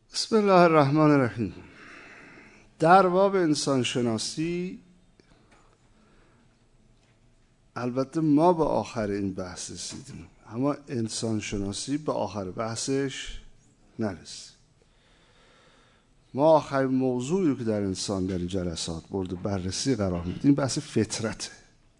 بسم الله الرحمن الرحیم. در باب انسانشناسی، البته ما به آخر این بحث رسیدیم، اما انسانشناسی به آخر بحثش نرسید. ما آخرین موضوعی که در انسان در این جلسات مورد بررسی قرار میدیم بحث فطرته.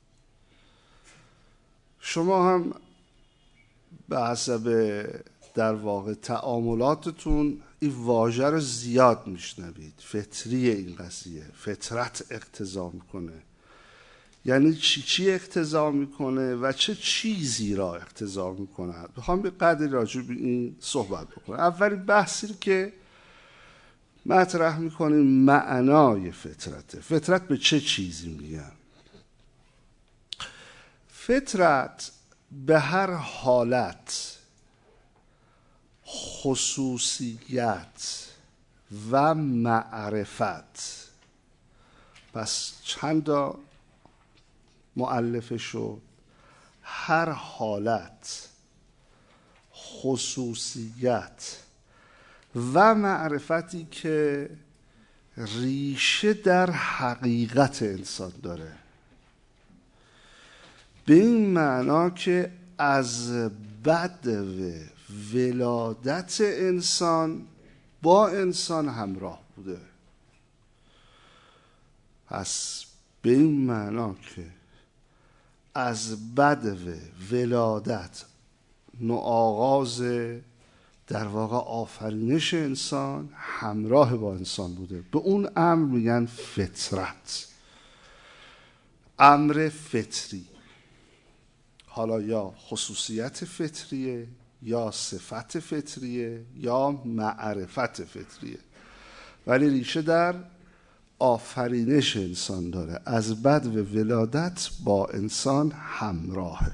شما هم به حسب در واقع تعاملاتتون این واژه رو زیاد میشنوید. فطری این قضیه، فطرت اقتضا میکنه، یعنی چی اقتضا میکنه و چه چیزی را اقتضا میکنه. بخوام به قدری راجع به این صحبت بکنم. اولین بحثی که مطرح میکنیم معنای فطرته. فطرت به چه چیزی میگن؟ فطرت به هر حالت، خصوصیت و معرفت. پس چند تا مؤلفه شد. هر حالت، خصوصیت و معرفتی که ریشه در حقیقت انسان داره، به این معنا که از بدو ولادت انسان با انسان همراه بوده. پس به این معنا که از بدو ولادت، نوآغاز در واقع آفرینش انسان، همراه با انسان بوده. به اون امر میگن فطرت، امر فطری. حالا یا خصوصیت فطریه، یا صفت فطریه، یا معرفت فطریه، ولی ریشه در آفرینش انسان داره. از بدو ولادت با انسان همراهه.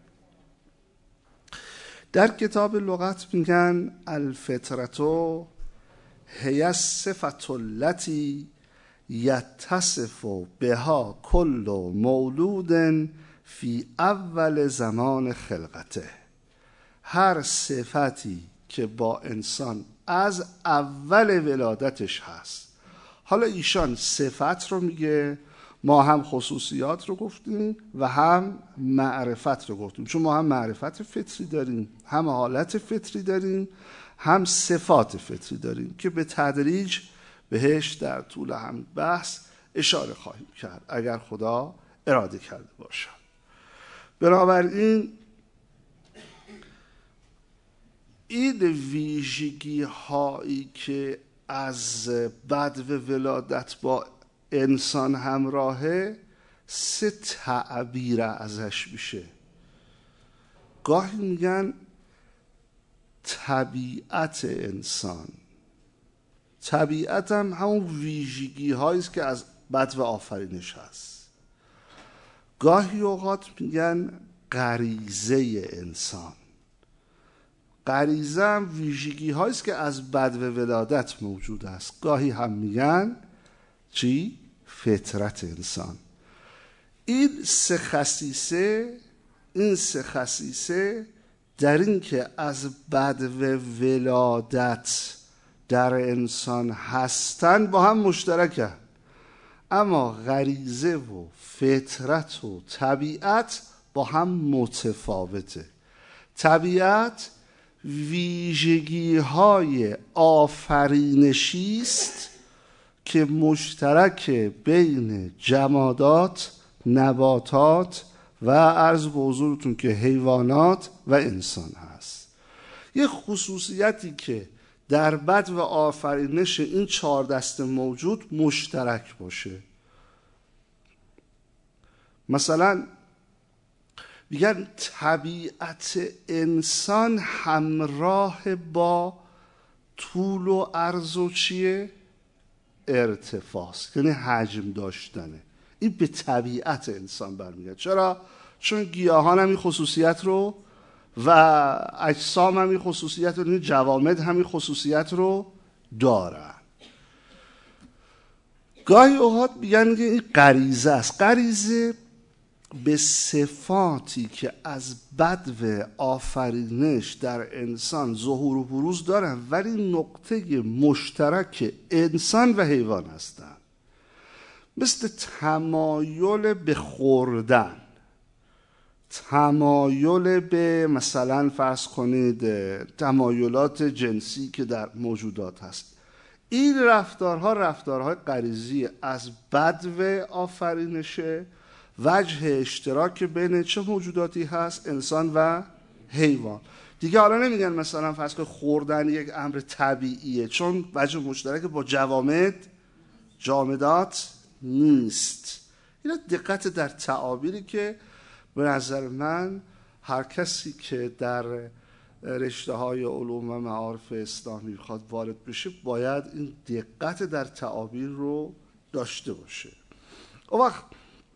در کتاب لغت میگن الفطرتو هی الصفة التي یتصف بها کل مولود فی اول زمان خلقته. هر صفتی که با انسان از اول ولادتش هست. حالا ایشان صفت رو میگه، ما هم خصوصیات رو گفتیم و هم معرفت رو گفتیم، چون ما هم معرفت فطری داریم، هم حالت فطری داریم، هم صفات فطری داریم که به تدریج بهش در طول هم بحث اشاره خواهیم کرد اگر خدا اراده کرده باشد. بنابراین این ویژگی هایی که از بدو ولادت با انسان همراهه، سه تعبیر ازش میشه. گاهی میگن طبیعت انسان. طبیعت هم همون ویژگی هایی است که از بدو آفرینش هست. گاهی اوقات میگن غریزه انسان. غریزه هم ویژگی هایی است که از بدو ولادت موجود است. گاهی هم میگن چی؟ فطرت انسان. این سه خصیصه در این که از بدو ولادت در انسان هستن با هم مشترکن، اما غریزه و فطرت و طبیعت با هم متفاوته. طبیعت ویژگی های آفرینشی است که مشترک بین جمادات، نباتات و عرض به حضورتون که حیوانات و انسان هست. یه خصوصیتی که در بدو آفرینش این 4 دسته موجود مشترک باشه. مثلا میگن طبیعت انسان همراه با طول و عرض و چیه؟ ارتفاع، یعنی حجم داشتنه. این به طبیعت انسان برمیگرده. چرا؟ چون گیاهان هم این خصوصیت رو و اجسام هم این خصوصیت رو، جوامد هم این خصوصیت رو دارن. گاهی اوقات میگن که این غریزه است. غریزه به صفاتی که از بدو آفرینش در انسان ظهور و بروز دارن، ولی نقطه مشترک انسان و حیوان هستن. مثل تمایل به خوردن، تمایل به مثلا فرض کنید تمایلات جنسی که در موجودات هست. این رفتارها رفتارهای غریزی از بدو آفرینشه. وجه اشتراک بین چه موجوداتی هست؟ انسان و حیوان. دیگه حالا نمیگن مثلا فرض کنید خوردن یک امر طبیعیه، چون وجه مشترک با جامدات نیست. اینا دقت در تعابیری که به نظر من هر کسی که در رشته های علوم و معارف اسلامی بخواد وارد بشه باید این دقت در تعابیر رو داشته باشه. اون وقت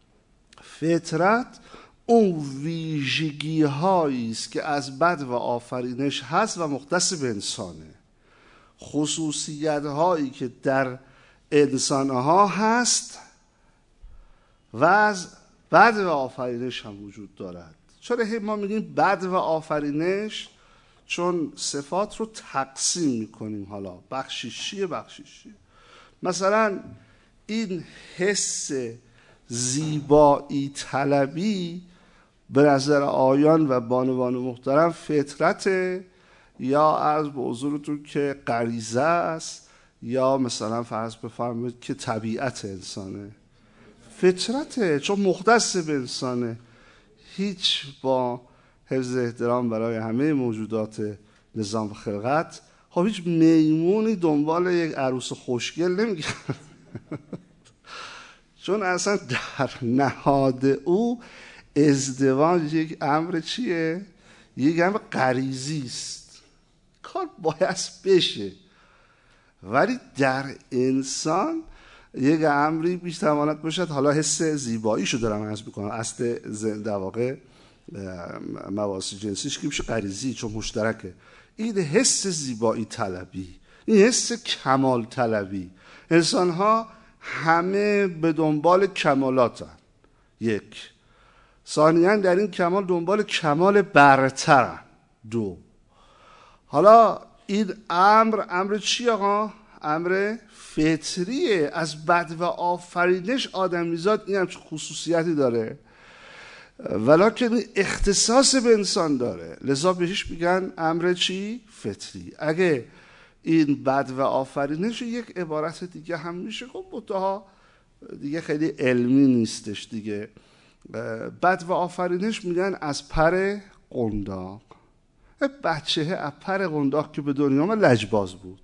فطرت اون ویژگی هایی است که از بدو آفرینش هست و مختص به انسانه، خصوصیت هایی که در انسان ها هست و از بدو آفرینش هم وجود دارد. چرا ما میگیم بدو آفرینش؟ چون صفات رو تقسیم میکنیم. حالا بخشیش چیه؟ مثلا این حس زیبایی طلبی به نظر آیان و بانوان محترم فطرته، یا عرض به حضورتون که غریزه است، یا مثلا فرض بفرمایید که طبیعت انسانه؟ فطرته، چون مختص به انسانه. هیچ با حفظ احترام برای همه موجودات نظام خلقت، خب هیچ میمونی دنبال یک عروس خوشگل نمیگرد چون اصلا در نهاد او ازدواج یک امر چیه؟ یک امر غریزی است، کار باید بشه. ولی در انسان یک امری بیش تواند باشد، حالا حس زیباییشو دارم عرض میکنم، اصل در واقع مواصل جنسیش که میشه غریزی چون مشترکه. این حس زیبایی طلبی، این حس کمال طلبی، انسان ها همه به دنبال کمالاتن. یک، ثانیاً در این کمال دنبال کمال برترن. دو، حالا این امر چی آقا؟ امر فطریه. از بدو آفرینش آدمیزاد این همچه خصوصیتی داره، ولکن اختصاص به انسان داره، لذا بهش میگن امر چی؟ فطری. اگه این بدو آفرینش یک عبارت دیگه هم میشه گفت، منتها دیگه خیلی علمی نیستش دیگه. بدو آفرینش میگن از پر قنداق. بچه از پر قنداق که به دنیا آمد لجباز بود.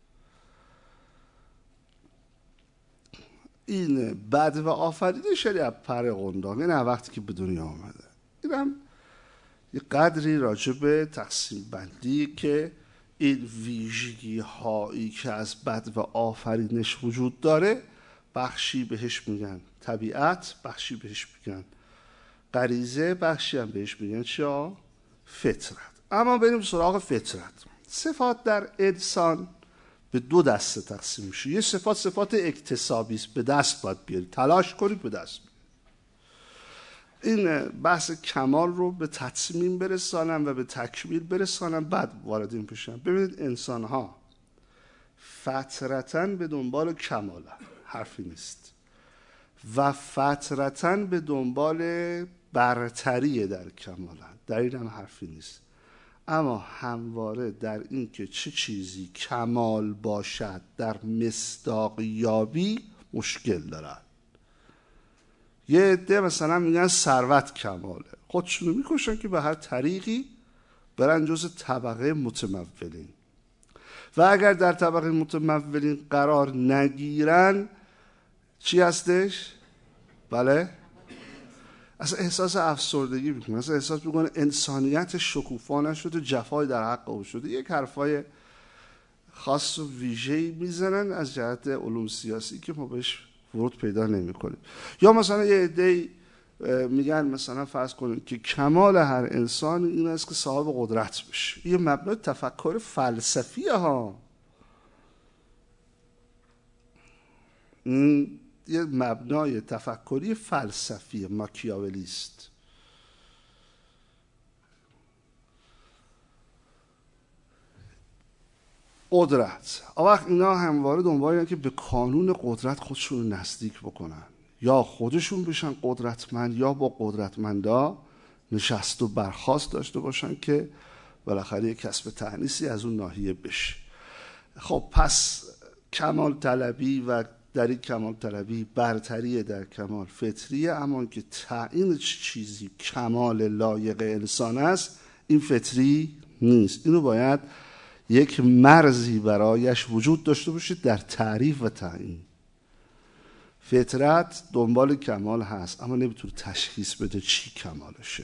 این بدو آفرینش یعنی از پر قنداق، یعنی وقتی که به دنیا آمده. اینم یه قدری راجع به تقسیم بندی که این ویژگی هایی که از بدو آفرینش وجود داره، بخشی بهش میگن طبیعت، بخشی بهش میگن غریزه، بخشی هم بهش میگن چیا؟ فطرت. اما بریم سراغ فطرت. صفات در انسان به دو دسته تقسیم میشه. یه صفات اکتسابی است، به دست باید بیاری، تلاش کنید به دست بیاری. این بحث کمال رو به تتمیم برسانم و به تکمیل برسانم، بعد وارد این بشم. ببینید انسان ها فطرتاً به دنبال کمالن، حرفی نیست، و فطرتاً به دنبال برتری در کمالن، در این هم حرفی نیست. اما همواره در این که چه چیزی کمال باشد در مصداقیابی مشکل دارن. یه عده مثلا میگن ثروت کماله، خودشونو میکشن که به هر طریقی برن جز طبقه متمولین، و اگر در طبقه متمولین قرار نگیرن چی هستش؟ بله، اصلا احساس افسردگی میکنه، اصلا احساس میکنه انسانیت شکوفا نشده، جفای در حق او شده. یک حرفای خاص و ویژه‌ای میزنن از جهت علوم سیاسی که ما بهش ورود پیدا نمی‌کنیم. یا مثلا یه عده‌ای میگن مثلا فرض کنید که کمال هر انسان این است که صاحب قدرت بشه. یه مبنای تفکر فلسفیه ها. یه مبنای تفکری فلسفی ماکیاولی است. قدرت. وقت اینا همواره دنبال اینن که به کانون قدرت خودشون نزدیک بکنن، یا خودشون بشن قدرتمند یا با قدرتمندا نشست و برخاست داشته باشن که بالاخره یک کسب تأنیسی از اون ناحیه بشه. خب پس کمال طلبی و در این کمال طلبی برتری در کمال فطریه، اما که تعیین چیزی کمال لایق انسان است این فطری نیست. اینو باید یک مرزی برایش وجود داشته باشه در تعریف و تعیین. فطرت دنبال کمال هست اما نمیتونه تشخیص بده چی کمالشه.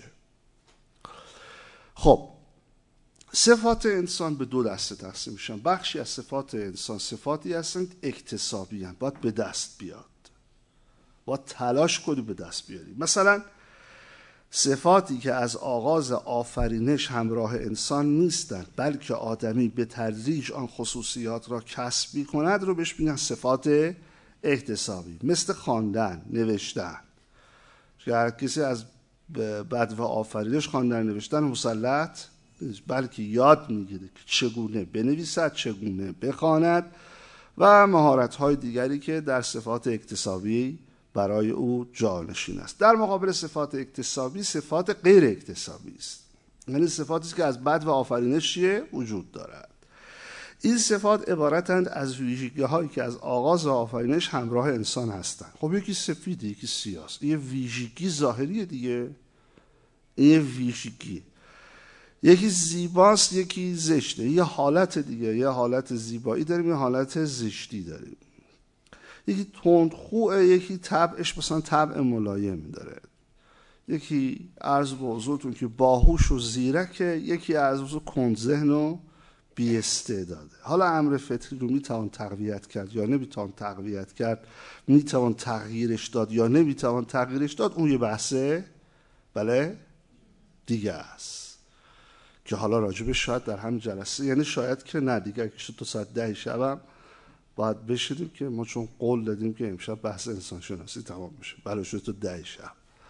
خب صفات انسان به دو دسته تقسیم میشن. بخشی از صفات انسان صفاتی هستند اکتسابی هستند، باید به دست بیاد، باید تلاش کنی به دست بیاری. مثلا صفاتی که از آغاز آفرینش همراه انسان نیستند بلکه آدمی به تدریج آن خصوصیات را کسب می‌کند رو بهش میگن صفات اکتسابی. مثل خواندن، نوشتن. هر کسی از بدو آفرینش خواندن نوشتن مسلط نیست، بلکه یاد میگیره که چگونه بنویسد، چگونه بخواند و مهارت‌های دیگری که در صفات اکتسابی برای او جانشین است. در مقابل صفات اکتسابی صفات غیر اکتسابی است، یعنی صفاتی است که از بدو آفرینش وجود دارد. این صفات عبارتند از ویژگی‌هایی که از آغاز آفرینش همراه انسان هستند. خب یکی سفیده، یکی سیاست. این ویژگی ظاهریه دیگه، این ویژگی. یکی زیباست، یکی زشته. یه حالت دیگه، یه حالت زیبایی داریم، یه حالت زشتی داریم. یکی تندخوئه، یکی طبعش مثلا طبع ملایم داره. یکی عرض به حضورتون که باهوش و زیرکه، یکی عرض به حضور کندذهن و بی استعداده. حالا امر فطری رو میتوان تقویت کرد یا نمیتوان تقویت کرد، میتوان تغییرش داد یا نمیتوان تغییرش داد، اون یه بحثه بله دیگه است که حالا راجبش شاید در همین جلسه، یعنی شاید که نه دیگه که شد تا ساعت 10 شبم باید بشیدیم که ما چون قول دادیم که امشب بحث انسان شناسی تمام میشه، بله شد تا 10 شب.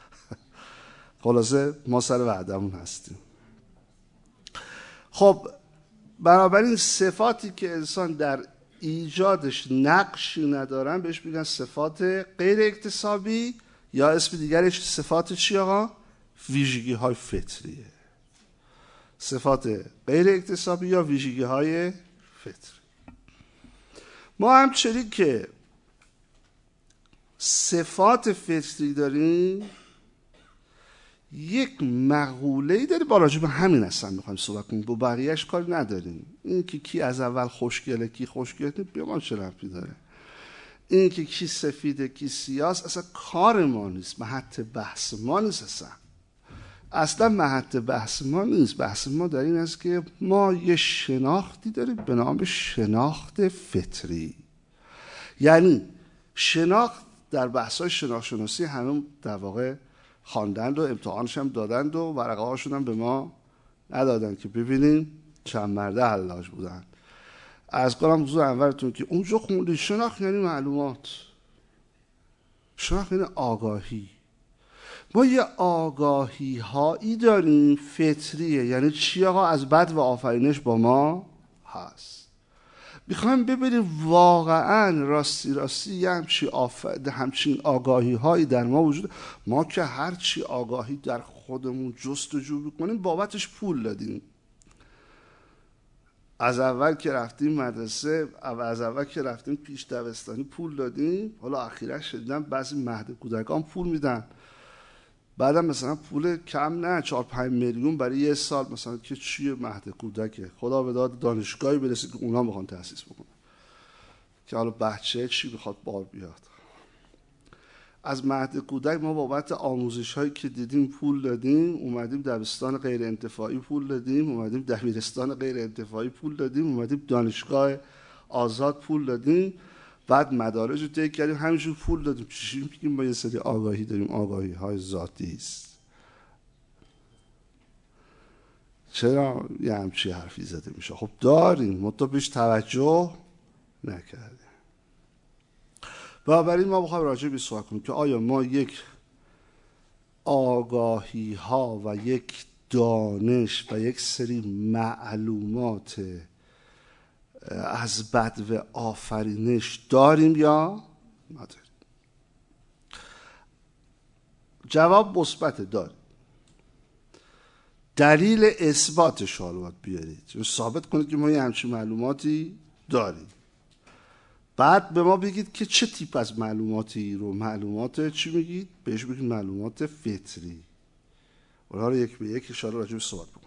خلاصه ما سر وعدمون هستیم. خب بنابراین صفاتی که انسان در ایجادش نقشی ندارن بهش میگن صفات غیر اکتسابی، یا اسم دیگرش صفات چی آقا؟ ویژگی های فطریه. صفات غیر اکتسابی یا ویژگی های فطری. ما همچنین که صفات فطری داریم یک مقوله‌ای داریم، با راجع به همین اصلا میخوایم صحبت کنیم، با بقیه‌اش کاری نداریم. این که کی از اول خوشگله کی خوشگله به ما چه ربطی داره؟ این که کی سفیده کی سیاست اصلا کار ما نیست، محط بحث ما نیست. اصلا محط بحث ما نیست. بحث ما در این است که ما یه شناختی داریم به نام شناخت فطری. یعنی شناخت در بحث‌های شناخت-شناسی همه در واقع خواندند و امتحانش هم دادند و ورقه هاشون هم به ما ندادند که ببینیم چند مرده حلاج بودن. از کنم حضور انورتون که اونجا خوندی شناخت یعنی معلومات، شناخت یعنی آگاهی. ما یه آگاهی هایی داریم فطریه. یعنی چی آقا؟ از بد و آفرینش با ما هست. میخوایم ببینیم واقعا راستی همچین آگاهی هایی در ما وجود. ما که هرچی آگاهی در خودمون جستجو میکنیم بابتش پول دادیم. از اول که رفتیم مدرسه، از اول که رفتیم پیش دبستانی پول دادیم. حالا اخیرا شدیدن بعضی مهد کودکان پول میدن، بعدم مثلا پول کم نه 4-5 میلیون برای یه سال مثلا که چیه مهد کودکه. خدا به داد دانشگاهی برسه که اونا بخوان تأسیس بکنن که حالا بچه چی بخواد بار بیاد. از مهد کودک ما بابت آموزش هایی که دیدیم پول دادیم، اومدیم دبستان غیر انتفاعی پول دادیم، اومدیم دبیرستان غیر انتفاعی پول دادیم، اومدیم دانشگاه آزاد پول دادیم، بعد مدارج رو طی کردیم همینجور پول دادیم. چی میگیم؟ ما یه سری آگاهی داریم، آگاهی های ذاتی است. چرا یه همچی حرفی زده میشه؟ خب داریم، ما تو بهش توجه نکردیم. بنابراین ما بخوایم راجع به صحبت کنیم که آیا ما یک آگاهی ها و یک دانش و یک سری معلومات از بدو آفرینش داریم یا نداریم؟ جواب مثبت داریم. دلیل اثباتش رو باید بیارید، ثابت کنید که ما یه همچین معلوماتی داریم. بعد به ما بگید که چه تیپ از معلوماتی رو، معلومات چی میگید؟ بهش بگید معلومات فطری. اونها رو یک به یک اشاره راجع به صحبت بکنم.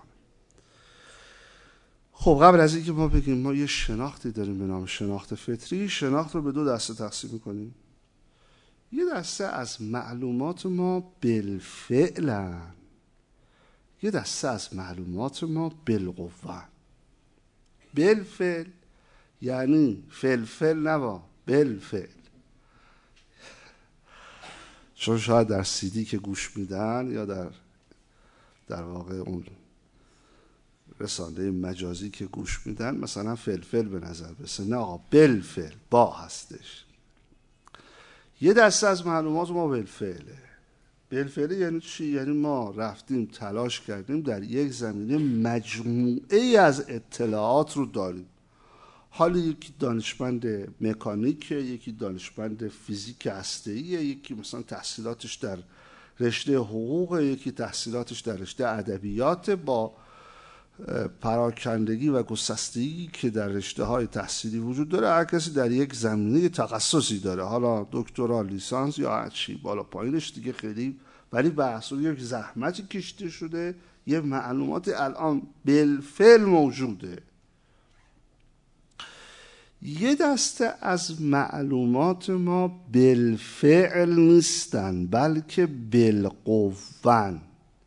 خب قبل از اینکه ما بگیم ما یه شناختی داریم به نام شناخت فطری، شناخت رو به دو دسته تقسیم میکنیم. یه دسته از معلومات ما بالفعلن، یه دسته از معلومات ما بالقوه. بالفعل یعنی فلفل نوا، بالفعل. چون شاید در سیدی که گوش میدن یا در واقع اون رسانه مجازی که گوش میدن مثلا فلفل به نظر برسه، نه آقا بالفعل با هستش. یه دسته از معلومات ما بالفعله. بالفعل یعنی چی؟ یعنی ما رفتیم تلاش کردیم در یک زمینه مجموعه از اطلاعات رو داریم. حالا یکی دانشمند مکانیکه، یکی دانشمند فیزیک هسته‌ایه، یکی مثلا تحصیلاتش در رشته حقوق، یکی تحصیلاتش در رشته ادبیات، با پراکندگی و گسستگی که در رشته‌های تحصیلی وجود داره. هر کسی در یک زمینه تخصصی داره، حالا دکترا، لیسانس یا هر چی بالا پایینش دیگه خیلی، ولی بحث رو یک زحمتی کشیده شده، یه معلومات الان بالفعل موجوده. یه دسته از معلومات ما بالفعل نیستن بلکه بالقوه،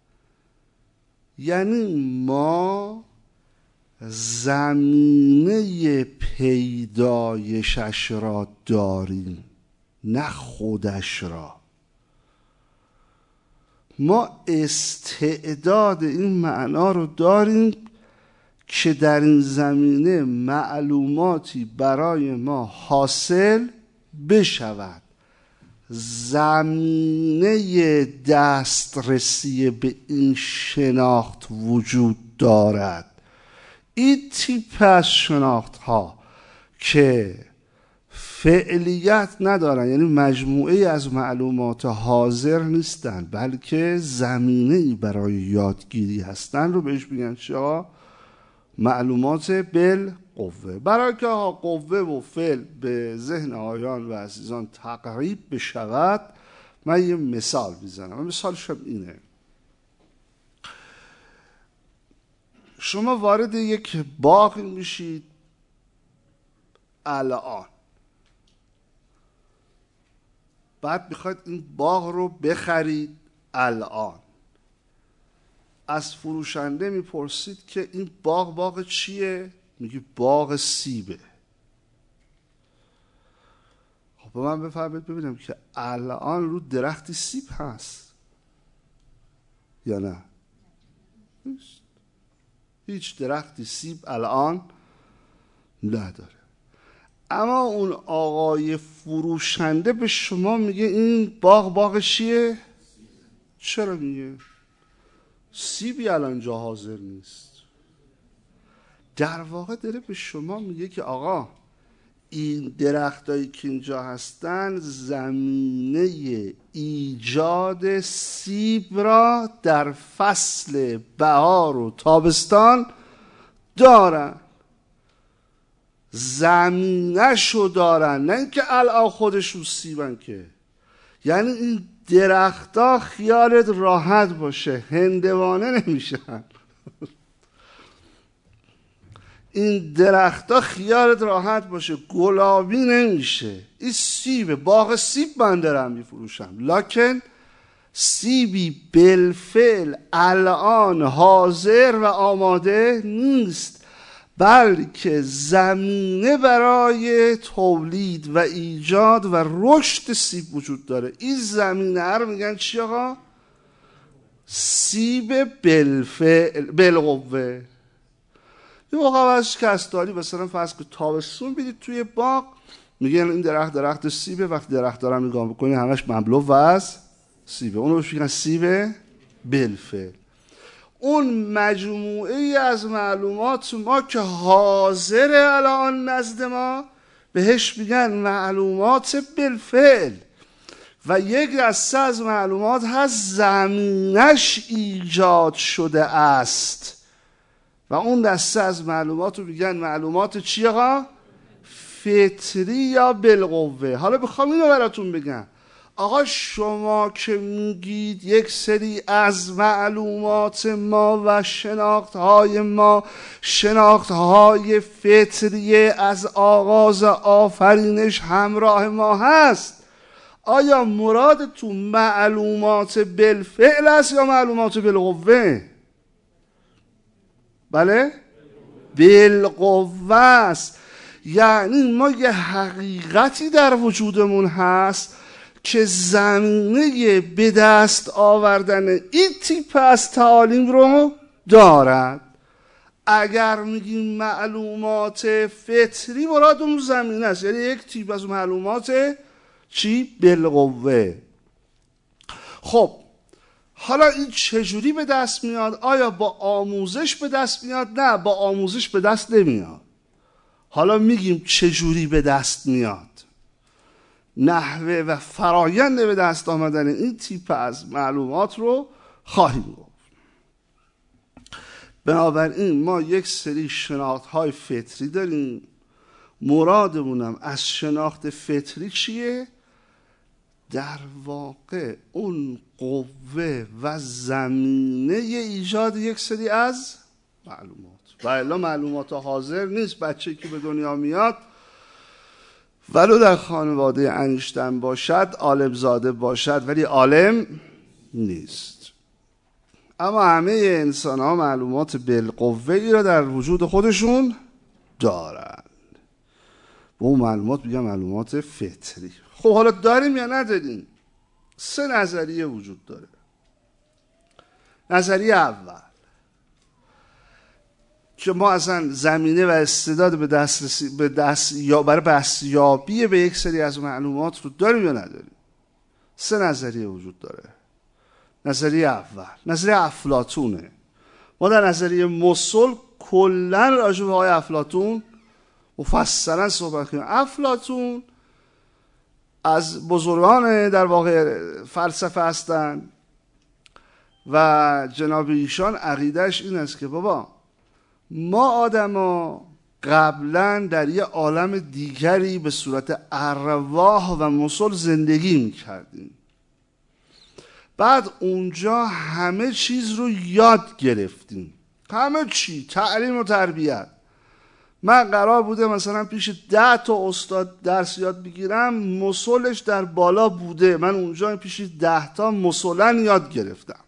یعنی ما زمینه پیدایشش را داریم نه خودش را. ما استعداد این معنا رو داریم که در این زمینه معلوماتی برای ما حاصل بشود. زمینه دسترسی به این شناخت وجود دارد. این تیپ از شناخت ها که فعلیت ندارن، یعنی مجموعه از معلومات حاضر نیستن بلکه زمینه‌ای برای یادگیری هستن، رو بهش میگن چه؟ معلومات بالقوه. برای که قوه و فعل به ذهن آیان و عزیزان تقریب بشود، من یه مثال میزنم. مثالش هم اینه: شما وارد یک باغ میشید الان، بعد میخواید این باغ رو بخرید الان. از فروشنده میپرسید که این باغ چیه؟ میگه باغ سیبه. خب به من بفرمایید ببینم که الان رو درختی سیب هست یا نه؟ نیست. هیچ درختی سیب الان نداره. اما اون آقای فروشنده به شما میگه این باغ چیه؟ چرا میگه؟ سیبی الان جا حاضر نیست. در واقع داره به شما میگه که آقا این درختایی که اینجا هستن زمینه ایجاد سیب را در فصل بهار و تابستان دارن، زمینه‌شو دارن، نه اینکه الان خودشون سیبن که. یعنی این درخت‌ها خیالت راحت باشه هندوانه نمیشن. این درخت‌ها خیالت راحت باشه گلابی نمیشه. این سیبه، باغ سیب من دارم میفروشم، لکن سیبی بالفعل الان حاضر و آماده نیست، بلکه زمینه برای تولید و ایجاد و رشد سیب وجود داره. این زمینه رو میگن چی آقا؟ سیب بالقوه. یه موقع از کسداری مثلا فرض که تابستون بیدید توی باغ، میگن این درخت سیبه، وقتی درخت دارم نگاه بکنی همش مملو از سیبه، اون رو میگن سیب بالفعل. اون مجموعه ای از معلومات ما که حاضر الان نزد ما بهش میگن معلومات بالفعل. و یک دسته از معلومات هست زمینش ایجاد شده است و اون دسته از معلومات رو میگن معلومات چیه ها؟ فطری یا بالقوه. حالا بخوام اینو براتون بگم، آقا شما که میگید یک سری از معلومات ما و شناختهای ما شناختهای فطری از آغاز آفرینش همراه ما هست، آیا مرادتون معلومات بالفعل است یا معلومات بالقوه؟ بله؟ بالقوه است. یعنی ما یه حقیقتی در وجودمون هست که زمینه به دست آوردن این تیپ از تعالیم رو دارد. اگر میگیم معلومات فطری مراد اون زمینه است، یعنی یک تیپ از معلومات چی؟ بالقوه. خب حالا این چجوری به دست میاد؟ آیا با آموزش به دست میاد؟ نه، با آموزش به دست نمیاد. حالا میگیم چجوری به دست میاد. نحوه و فرایند به دست آمدن این تیپ از معلومات رو خواهیم گفت. بنابراین ما یک سری شناخت‌های فطری داریم. مرادمونم از شناخت فطری چیه؟ در واقع اون قوه و زمینه ایجاد یک سری از معلومات. و الا معلومات حاضر نیست. بچه که به دنیا میاد ولو در خانواده انیشتن باشد، عالم زاده باشد، ولی عالم نیست. اما همه انسان ها معلومات بالقوه ای را در وجود خودشون دارند. به اون معلومات میگن معلومات فطری. خب حالا داریم یا نداریم؟ 3 نظریه وجود داره. نظریه اول که ما اصلا زمینه و استعداد به دست یا برای دستیابی به یک سری از معلومات رو داریم یا نداریم. 3 نظریه وجود داره. نظریه اول نظریه افلاطونه. ما در نظریه مسل کلا راجع به آقای افلاطون مفصلا صحبت کنیم. افلاطون از بزرگان در واقع فلسفه هستند و جناب ایشان عقیدهش این است که بابا ما آدما قبلا در یه عالم دیگری به صورت ارواح و مسل زندگی میکردیم. بعد اونجا همه چیز رو یاد گرفتیم، همه چی، تعلیم و تربیت. من قرار بوده مثلا پیش 10 تا استاد درس یاد بگیرم، مسلش در بالا بوده، من اونجا پیش 10 تا مسلن یاد گرفتم.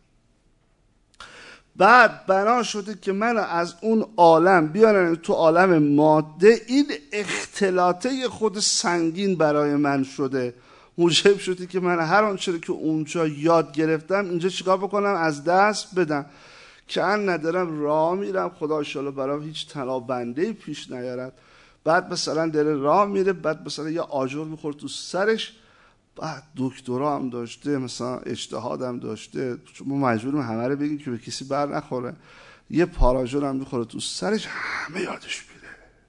بعد بنا شده که من از اون عالم بیارن تو عالم ماده، این اختلاطه خود سنگین برای من شده، موجب شده که من هر آنچه که اونجا یاد گرفتم اینجا چیکار بکنم؟ از دست بدم. که ان ندارم راه میرم، خدا انشالله برام هیچ تنابنده پیش نیارد. بعد مثلا داره راه میره، بعد مثلا یه آجر میخوره تو سرش، بعد دکترا هم داشته، مثلا اجتهاد هم داشته، چون ما مجبوریم همه رو بگیم که به کسی بر نخوره، یه پاراژور هم میخوره تو سرش، همه یادش میره،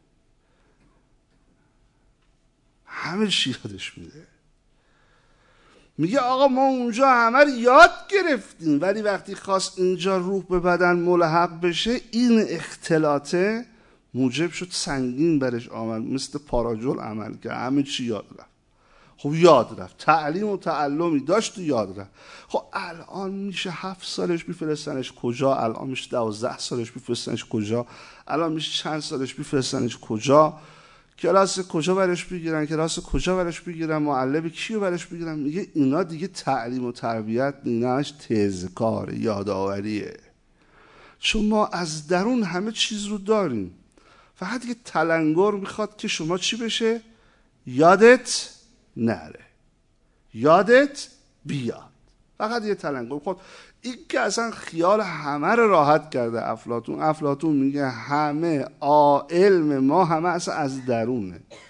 همه چی یادش میره. میگه آقا ما اونجا همه رو یاد گرفتیم، ولی وقتی خواست اینجا روح به بدن ملحق بشه، این اختلاطه موجب شد سنگین برش آمد، مثل پاراجول عمل کرد، همه چی یاد رفت. خب یاد رفت، تعلیم و تعلمی داشت و یاد رفت. خب الان میشه 7 سالش بفرستنش کجا؟ الان میشه 12 سالش بفرستنش کجا؟ الان میشه چند سالش بفرستنش کجا؟ کلاس کجا برش بگیرن؟ کلاس کجا برش بگیرن؟ معلم کیو برش بگیرن؟ میگه اینا دیگه تعلیم و تربیت ایناش تذکار، یادآوریه. چون ما از درون همه چیز رو داریم، فقط یه تلنگر میخواد که شما چی بشه؟ یادت نره، یادت بیاد. فقط یه تلنگر. خب این که اصلا خیال همه رو راحت کرده افلاطون میگه همه علم ما همه اصلا از درونه.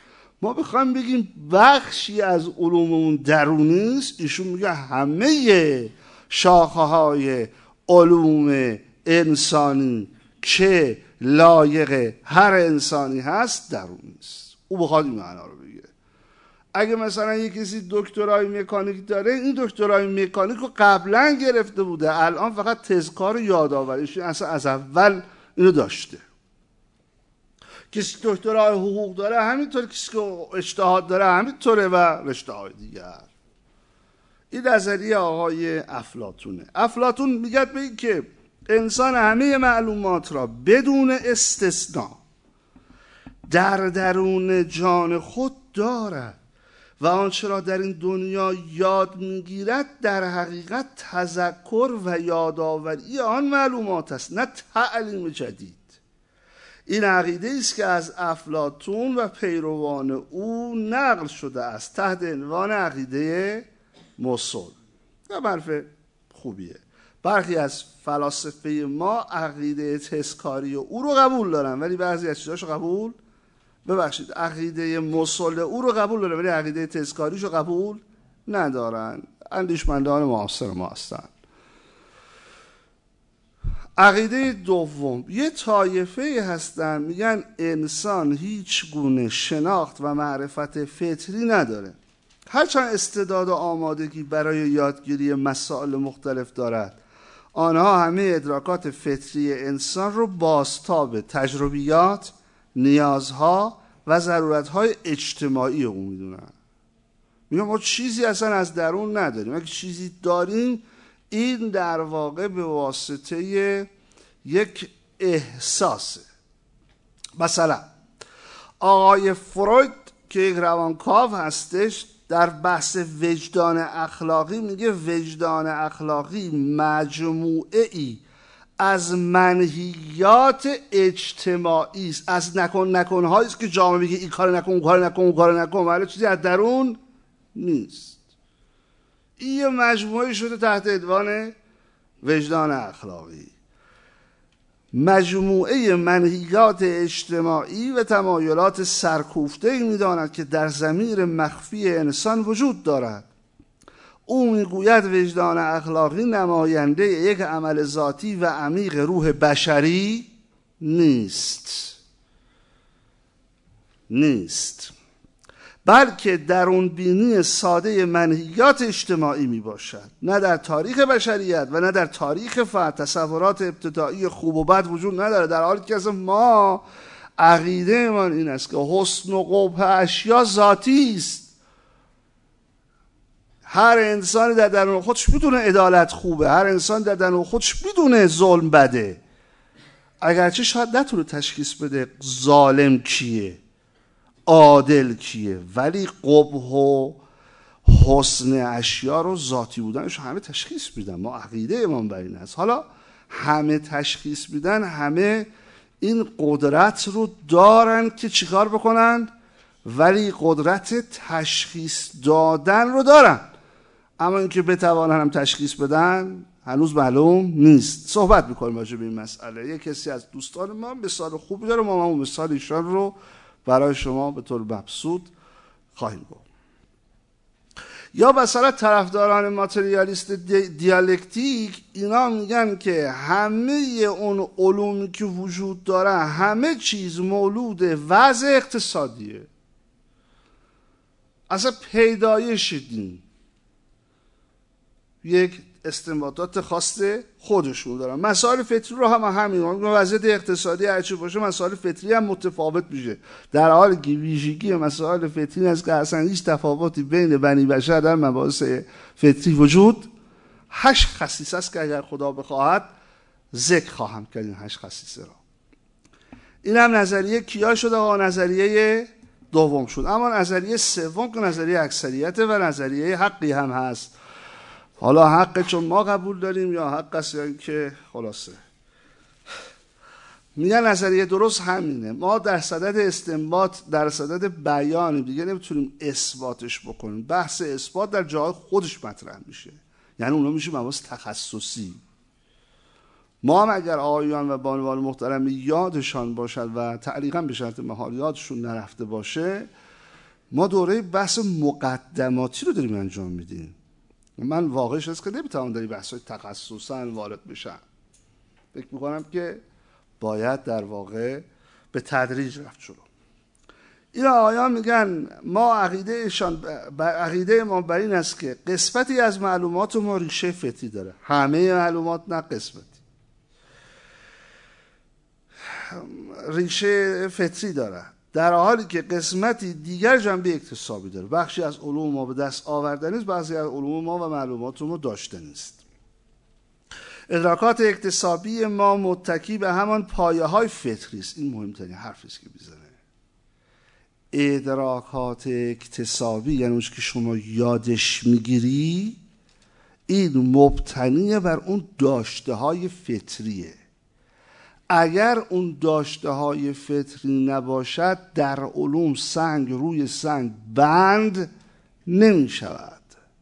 ما بخوایم بگیم بخشی از علوممون درونی است، ایشون میگه همه شاخه‌های علوم انسانی که لایق هر انسانی هست درونی است. او بخواد این معنا رو بگه. اگه مثلا یک کسی دکترای مکانیک داره، این دکترای مکانیک رو قبلا گرفته بوده، الان فقط تذکار یادآوریش، اصلا از اول اینو داشته. کسی که دکترای حقوق داره همینطور، کسی که اجتهاد داره همینطوره و رشته‌های دیگر. این نظریه آقای افلاطونه. افلاطون میگه به این که انسان همه معلومات را بدون استثنا در درون جان خود دارد و آنچه را در این دنیا یاد میگیرد در حقیقت تذکر و یادآوری آن معلومات است، نه تعلیم جدید. این عقیده است که از افلاطون و پیروان او نقل شده است تحت عنوان عقیده موصل. این حرف خوبیه. برخی از فلاسفه ما عقیده تذکاری او رو قبول دارن ولی بعضی از چیزاشو قبول عقیده موصل او رو قبول دارن ولی عقیده تذکاریشو قبول ندارن. اندیشمندان معاصر ما هستن. عقیده دوم، یه طایفه هستن میگن انسان هیچ گونه شناخت و معرفت فطری نداره، هرچند استعداد و آمادگی برای یادگیری مسائل مختلف دارد. آنها همه ادراکات فطری انسان رو بازتاب تجربیات، نیازها و ضرورتهای اجتماعی او میدونن. میگن ما چیزی اصلا از درون نداریم، اگه چیزی داریم این در واقع به واسطه یک احساسه. مثلا آقای فروید که یک روانکاو هستش در بحث وجدان اخلاقی میگه وجدان اخلاقی مجموعه ای از منهیات اجتماعی است، از نکن هایی است که جامعه میگه این کار نکن، اون کار نکن، اون کار نکن، ولی چیزی از درون نیست. این مجموعه شده تحت عنوان وجدان اخلاقی، مجموعه منهیات اجتماعی و تمایلات سرکوفته‌ای می‌داند که در ضمیر مخفی انسان وجود دارد. او میگوید وجدان اخلاقی نماینده یک عمل ذاتی و عمیق روح بشری نیست، بلکه درون بینی ساده منهیات اجتماعی می باشد. نه در تاریخ بشریت و نه در تاریخ فرد تصورات ابتدایی خوب و بد وجود نداره، در حالی که ما عقیده من این است که حسن و قبح اشیا ذاتی است. هر انسان در درون خودش میدونه عدالت خوبه، هر انسان در درون خودش میدونه ظلم بده، اگرچه شاید نتونه تشخیص بده ظالم کیه عادل کیه، ولی قبح و حسن اشیا رو ذاتی بودنش همه تشخیص میدن. ما عقیده امام بر این است. حالا همه تشخیص میدن، همه این قدرت رو دارن که چیکار بکنن، ولی قدرت تشخیص دادن رو دارن، اما اینکه بتوانن هم تشخیص بدن هنوز معلوم نیست. صحبت میکنیم راجع به این مسئله. یک کسی از دوستان ما مثال خوبی داره، ما اون مثال ایشان رو برای شما به طور مبسوط خواهیم گفت. یا مثلا طرفداران ماتریالیست دیالکتیک، اینا میگن که همه اون علومی که وجود داره همه چیز مولود وضع اقتصادیه، اصلا پیدایش دین یک استنباطات خاص خودشون دارن. مسائل فطری رو هم همین وضعیت اقتصادی هرچی باشه مسائل فطری هم متفاوت میشه، در حالی که ویژگی مسائل فطری است که اصلا هیچ تفاوتی بین بنی بشر در مباحث فطری وجود. 8 خصیصه است که اگر خدا بخواهد ذکر خواهم کرد این 8 خصیصه را. این هم نظریه کیا شده و نظریه دوم شد. اما نظریه سوم که نظریه اکثریت و نظریه حقی هم هست. حالا حق چون ما قبول داریم یا حق است یا که خلاصه میگن نظریه درست همینه. ما در صدد استنباط، در صدد بیانیم، دیگه نمیتونیم اثباتش بکنیم. بحث اثبات در جای خودش مطرح میشه، یعنی اونا میشه مباحث تخصصی. ما هم اگر آقایان و بانوان محترم یادشان باشد و تعلیقا به شرط محال یادشون نرفته باشه، ما دوره بحث مقدماتی رو داریم انجام میدیم. من واقعش هست که نمیتونم در بحث تخصصا وارد بشم. فکر میکنم که باید در واقع به تدریج رفت جلو. این آقایان میگن ما عقیده ما بر این است که قسمتی از معلومات ما ریشه فطری داره. همه معلومات نه، قسمتی ریشه فطری داره، در حالی که قسمتی دیگر جنبه اکتسابی داره. بخشی از علوم ما به دست آوردنی است، بعضی از علوم ما و معلومات ما داشتنی است. ادراکات اکتسابی ما متکی به همان پایه های فطری است. این مهمترین حرفی است که میزنه. ادراکات اکتسابی یعنی اون که شما یادش میگیری، این مبتنی بر اون داشته های فطریه. اگر اون داشته های فطری نباشد، در علوم سنگ روی سنگ بند نمی شود.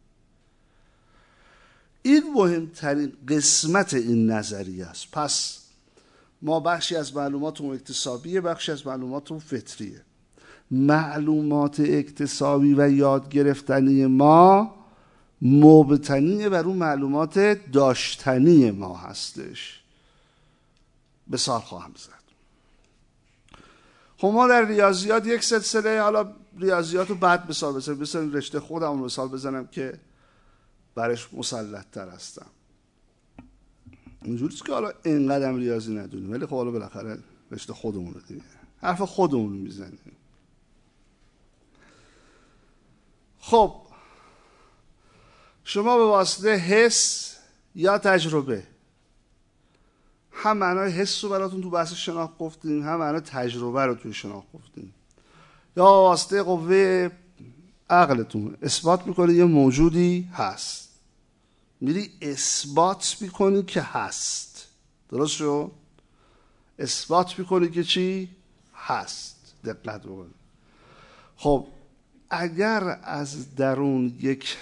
این مهمترین قسمت این نظریه است. پس ما بخشی از معلوماتمون اکتسابیه، بخشی از معلوماتمون فطریه. معلومات اکتسابی و یاد گرفتنی ما مبتنی بر اون معلومات داشتنی ما هستش. مثال خواهم زد. خب ما در ریاضیات یک سلسله، حالا ریاضیات رو بعد مثال بزنم، مثل رشته خودم مثال بزنم که برش مسلط تر هستم. اینجوریست که حالا اینقدر ریاضی ندونیم، ولی خب حالا بالاخره رشته خودمون رو دیگه حرف خودمون میزنیم. خب شما به واسطه حس یا تجربه، هم معنای حس رو براتون تو بحث شناخت گفتیم، هم معنای تجربه رو توی شناخت گفتیم، یا واسطه قوه عقلتون اثبات میکنه یه موجودی هست، میری اثبات میکنی که هست. درست شو؟ اثبات میکنی که چی؟ هست. دقت بکنی. خب اگر از درون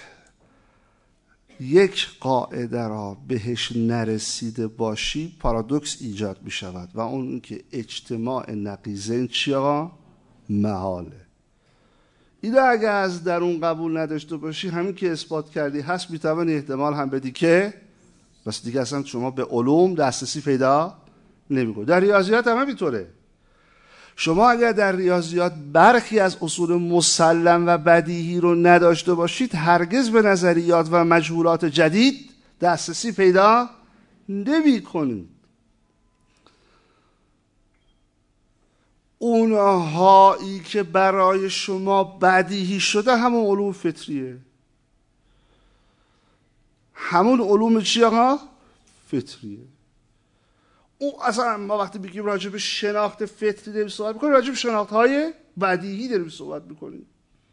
یک قاعده را بهش نرسیده باشی، پارادوکس ایجاد می شود و اون که اجتماع نقیضین چی آقا؟ محاله. ایده اگر از درون قبول نداشته باشی، همین که اثبات کردی هست، میتوانی احتمال هم بدی که بس دیگه اصلا شما به علوم دسترسی پیدا نمی‌کنی. در ریاضیات هم همینطوره. شما اگر در ریاضیات برخی از اصول مسلم و بدیهی رو نداشته باشید، هرگز به نظریات و مجهولات جدید دسترسی پیدا نمی‌کنید. اونهایی که برای شما بدیهی شده همون علوم فطریه. همون علوم چی آقا؟ فطریه. او اصلا ما وقتی بگیم راجع به شناخت فطری داریم صحبت می‌کنیم، راجع به شناخت‌های بدیهی داریم صحبت می‌کنیم.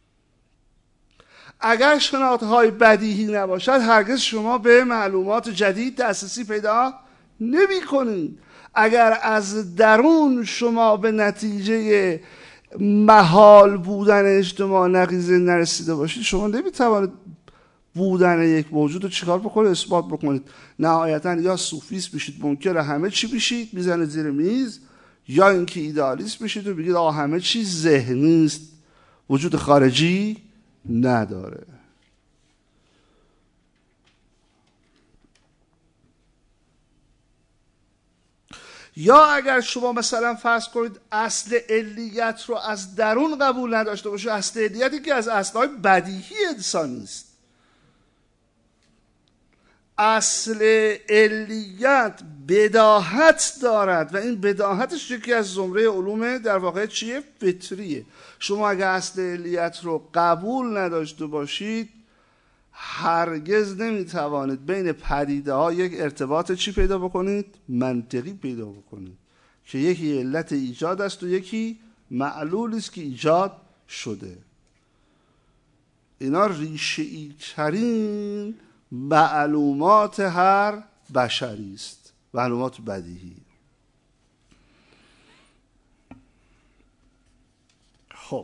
اگر شناخت‌های بدیهی نباشد، هرگز شما به معلومات جدید دسترسی پیدا نمی‌کنید. اگر از درون شما به نتیجه محال بودن اجتماع نقیضه نرسیده باشید، شما نمی‌توانید بودن یک موجود رو چیکار بکنید؟ اثبات بکنید. نهایتاً یا سوفیست بشید، منکر همه چی بشید، میزنید زیر میز، یا اینکه ایدئالیست بشید و بگید آقا همه چی ذهنی است، وجود خارجی نداره. یا اگر شما مثلا فرض کنید اصل علیت رو از درون قبول نداشته باشید، اصل علیتی که از اصلهای بدیهی انسانی است. اصل علیت بداهت دارد و این بداهتش یکی از زمره علوم در واقع چیه؟ فطریه. شما اگر اصل علیت رو قبول نداشته باشید، هرگز نمیتوانید بین پدیده ها یک ارتباط چی پیدا بکنید؟ منطقی پیدا بکنید که یکی علت ایجاد است و یکی معلول است که ایجاد شده. اینا ریشه‌ای ترین معلومات هر بشری است، معلومات بدیهی. خب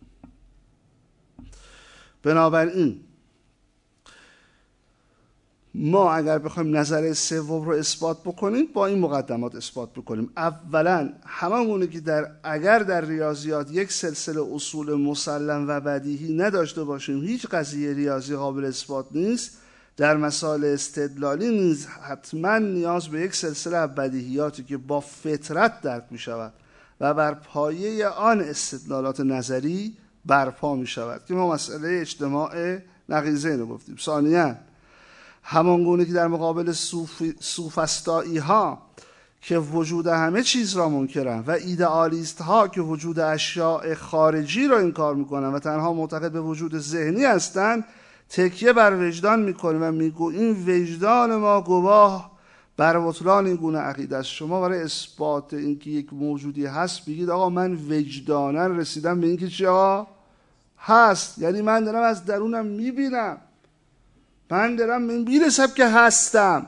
بنابراین ما اگر بخوایم نظر سوم رو اثبات بکنیم با این مقدمات اثبات بکنیم. اولا همانگونه که اگر در ریاضیات یک سلسله اصول مسلم و بدیهی نداشته باشیم هیچ قضیه ریاضی قابل اثبات نیست، در مسائل استدلالی نیز حتما نیاز به یک سلسله بدیهیاتی که با فطرت درک می شود و بر پایه آن استدلالات نظری برپا می شود که ما مسئله اجتماع نقیضین رو گفتیم. ثانیاً همانگونه که در مقابل سوفسطایی ها که وجود همه چیز را منکرن و ایدئالیست ها که وجود اشیاء خارجی را انکار میکنن و تنها معتقد به وجود ذهنی هستند، تکیه بر وجدان میکنیم و میگوییم وجدان ما گواه بر بطلان این گونه عقیده است. شما برای اثبات اینکه یک موجودی هست بگید آقا من وجدانا رسیدم به اینکه چی آقا هست، یعنی من دارم از درونم میبینم، من دارم میرسم که هستم.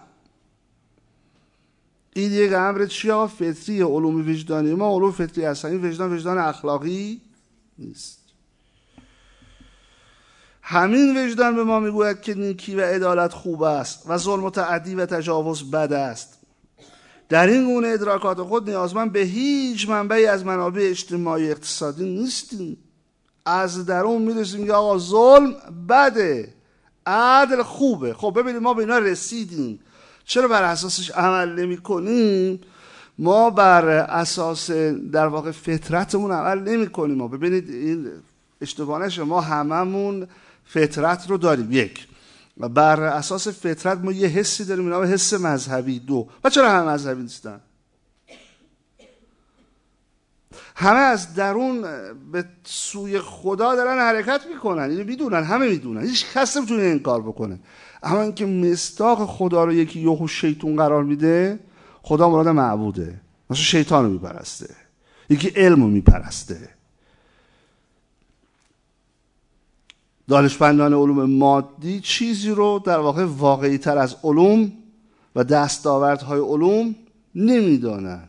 این یک امر چی آقا فطری. علوم وجدانی ما علوم فطری هستن. این وجدان اخلاقی نیست. همین وجدان به ما میگوید که نیکی و عدالت خوب است و ظلم و تعدی و تجاوز بد است. در این گونه ادراکات خود نیازمند به هیچ منبعی از منابع اجتماعی اقتصادی نیستیم. از درون میرسیم که آقا ظلم بده، عدل خوبه. خب ببینید ما به اینا رسیدیم، چرا بر اساسش عمل نمی کنیم؟ ما بر اساس در واقع فطرتمون عمل نمی کنیم. ما ببینید این اشتباه نشه، ما هممون فطرت رو داریم. یک، بر اساس فطرت ما یه حسی داریم، اینا حس مذهبی. دو، و چرا همه مذهبی نیستن؟ همه از درون به سوی خدا دارن حرکت میکنن، اینو میدونن، همه میدونن، هیچ کس نمیتونه این کار بکنه. اما اینکه مصداق خدا رو یکی یهو شیطون قرار میده، خدا مراد معبوده، مثلا شیطان رو میپرسته، یکی علم رو میپرسته. دانشمندان علوم مادی چیزی رو در واقع واقعی تر از علوم و دستاوردهای علوم نمیدانن.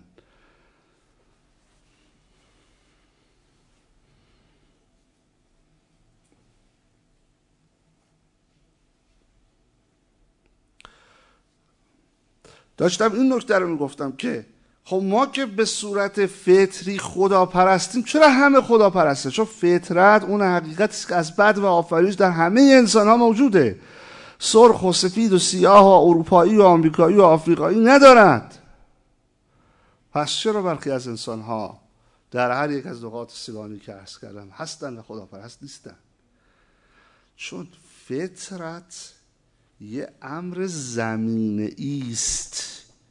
داشتم این نکته رو میگفتم که خب ما که به صورت فطری خدا پرستیم، چرا همه خدا پرسته؟ چون فطرت اون حقیقتی که از بد و آفرینش در همه انسان ها موجوده. سرخ و سفید و سیاه و اروپایی و آمریکایی و آفریقایی ندارد. پس چرا برخی از انسان ها در هر یک از نقاط سگانی که عرض کردم هستن و خدا پرست نیستن؟ چون فطرت یه امر زمینه‌ای است.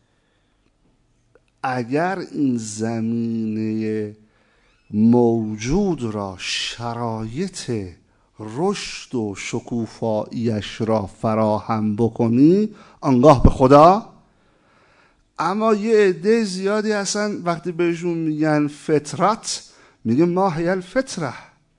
اگر این زمینه موجود را شرایط رشد و شکوفاییش را فراهم بکنی آنگاه به خدا. اما یه عده زیادی هستن وقتی بهشون میگن فطرت میگه ما هی الفطره.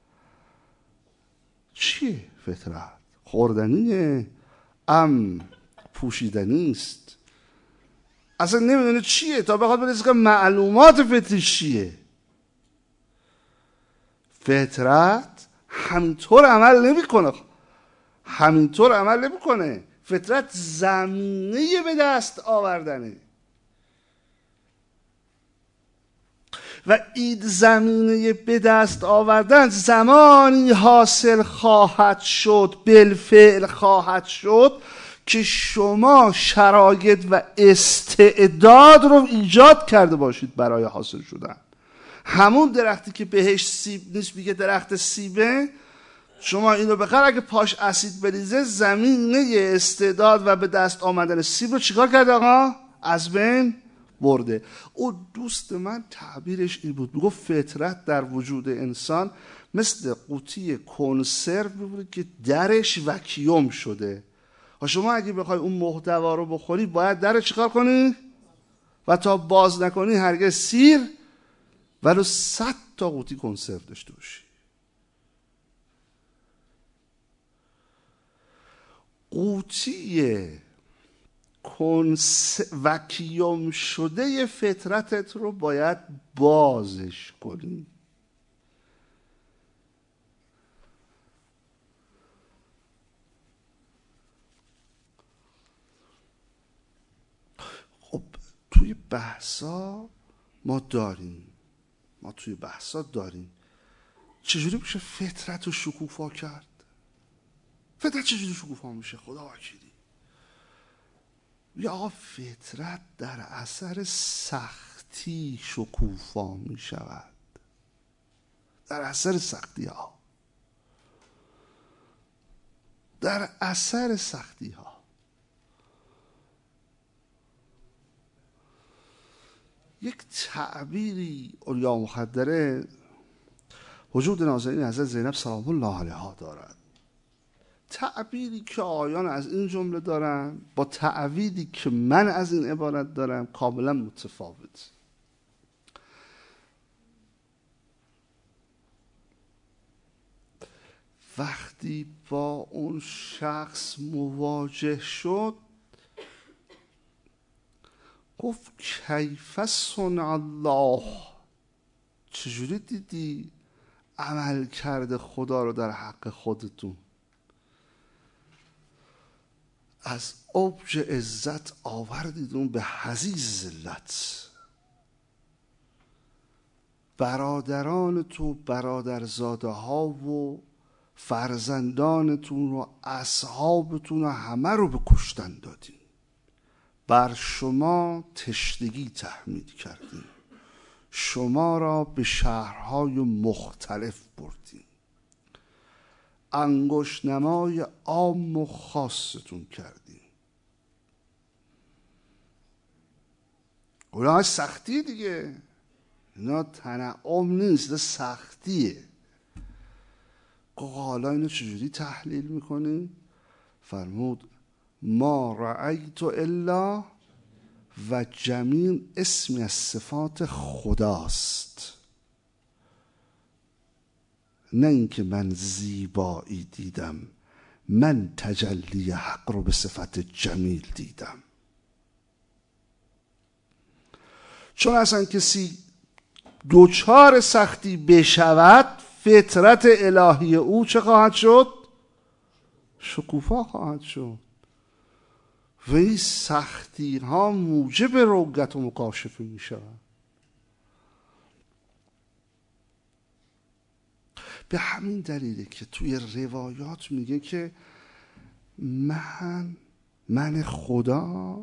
چیه فطرت؟ خوردنیه ام پوشیدنی است؟ اصلا نمیدونه چیه تا بخواد برسه که معلومات فطری چیه. فطرت همینطور عمل نمیکنه. فطرت زمینه به دست آوردنه و این زمینه به دست آوردن زمانی حاصل خواهد شد، بالفعل خواهد شد که شما شرایط و استعداد رو ایجاد کرده باشید برای حاصل شدن. همون درختی که بهش سیب نیست میگه درخت سیبه، شما اینو بخر اگه پاش اسید بریزه زمینه استعداد و به دست آمدن سیب رو چیکار کرده آقا؟ از بین برده. او دوست من تعبیرش این بود، میگفت فطرت در وجود انسان مثل قوطی کنسرو بود که درش وکیوم شده. شما اگه بخوای اون محتوا رو بخوری باید درش چیکار کنی؟ و تا باز نکنی هرگز سیر ولو 100 تا قوطی کنسرو داشته باشی. قوطی وکیوم شده فطرتت رو باید بازش کنی. توی بحثا ما توی بحثا داریم. چجوری میشه فطرت رو شکوفا کرد؟ فطرت چجوری شکوفا میشه؟ خدا وکیلی. یا آقا فطرت در اثر سختی شکوفا میشود، در اثر سختی ها، در اثر سختی ها. یک تعبیری اولیا مخدره وجود نازنین حضرت زینب سلام الله علیها دارد. تعبیری که آیان از این جمله دارن با تعبیری که من از این عبارت دارم کاملا متفاوت. وقتی با اون شخص مواجه شد گفت کیف صنع الله، چجوری دیدی عمل کرده خدا رو در حق خودتون؟ از اوج عزت آوردید اون به حضیض ذلت. برادران تو، برادرزاده ها و فرزندانتون و اصحابتون همه رو به کشتن دادین. بر شما تشنگی تحمیل کردیم، شما را به شهرهای مختلف بردیم، انگشت نمای عام و خاصتون کردیم. اونا سختی دیگه، اینا تنعم نیست، سختیه. حالا اینو چجوری تحلیل میکنی؟ فرمود ما رأیت الا و جمیل اسمی از صفات خداست، نه اینکه من زیبایی دیدم، من تجلی حق رو به صفت جمیل دیدم. چون اصلا کسی دوچار سختی بشود فطرت الهی او چه خواهد شد؟ شکوفا خواهد شد و این سختی ها موجب روگت و مکاشفه می شود. به همین دلیله که توی روایات میگه که من خدا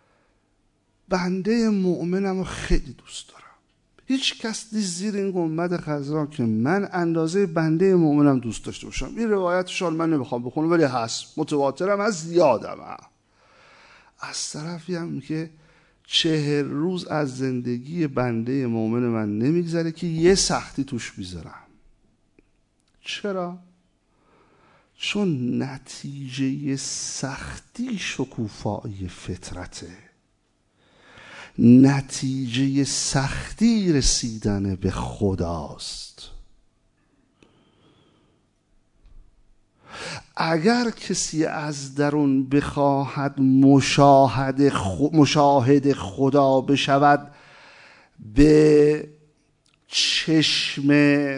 بنده مؤمنم و خیلی دوست دارم. هیچ کس نیست زیر این گنبد خضرا که من اندازه بنده مؤمنم دوست داشته باشم. این روایتش من نمیخوام بخونم ولی هست، متواترم هست، زیادم هست. از طرفی هم که 40 روز از زندگی بنده مؤمن من نمیگذره که یه سختی توش بیذارم. چرا؟ چون نتیجه سختی شکوفایی فطرته، نتیجه سختی رسیدن به خداست. اگر کسی از درون بخواهد مشاهد خدا بشود به چشم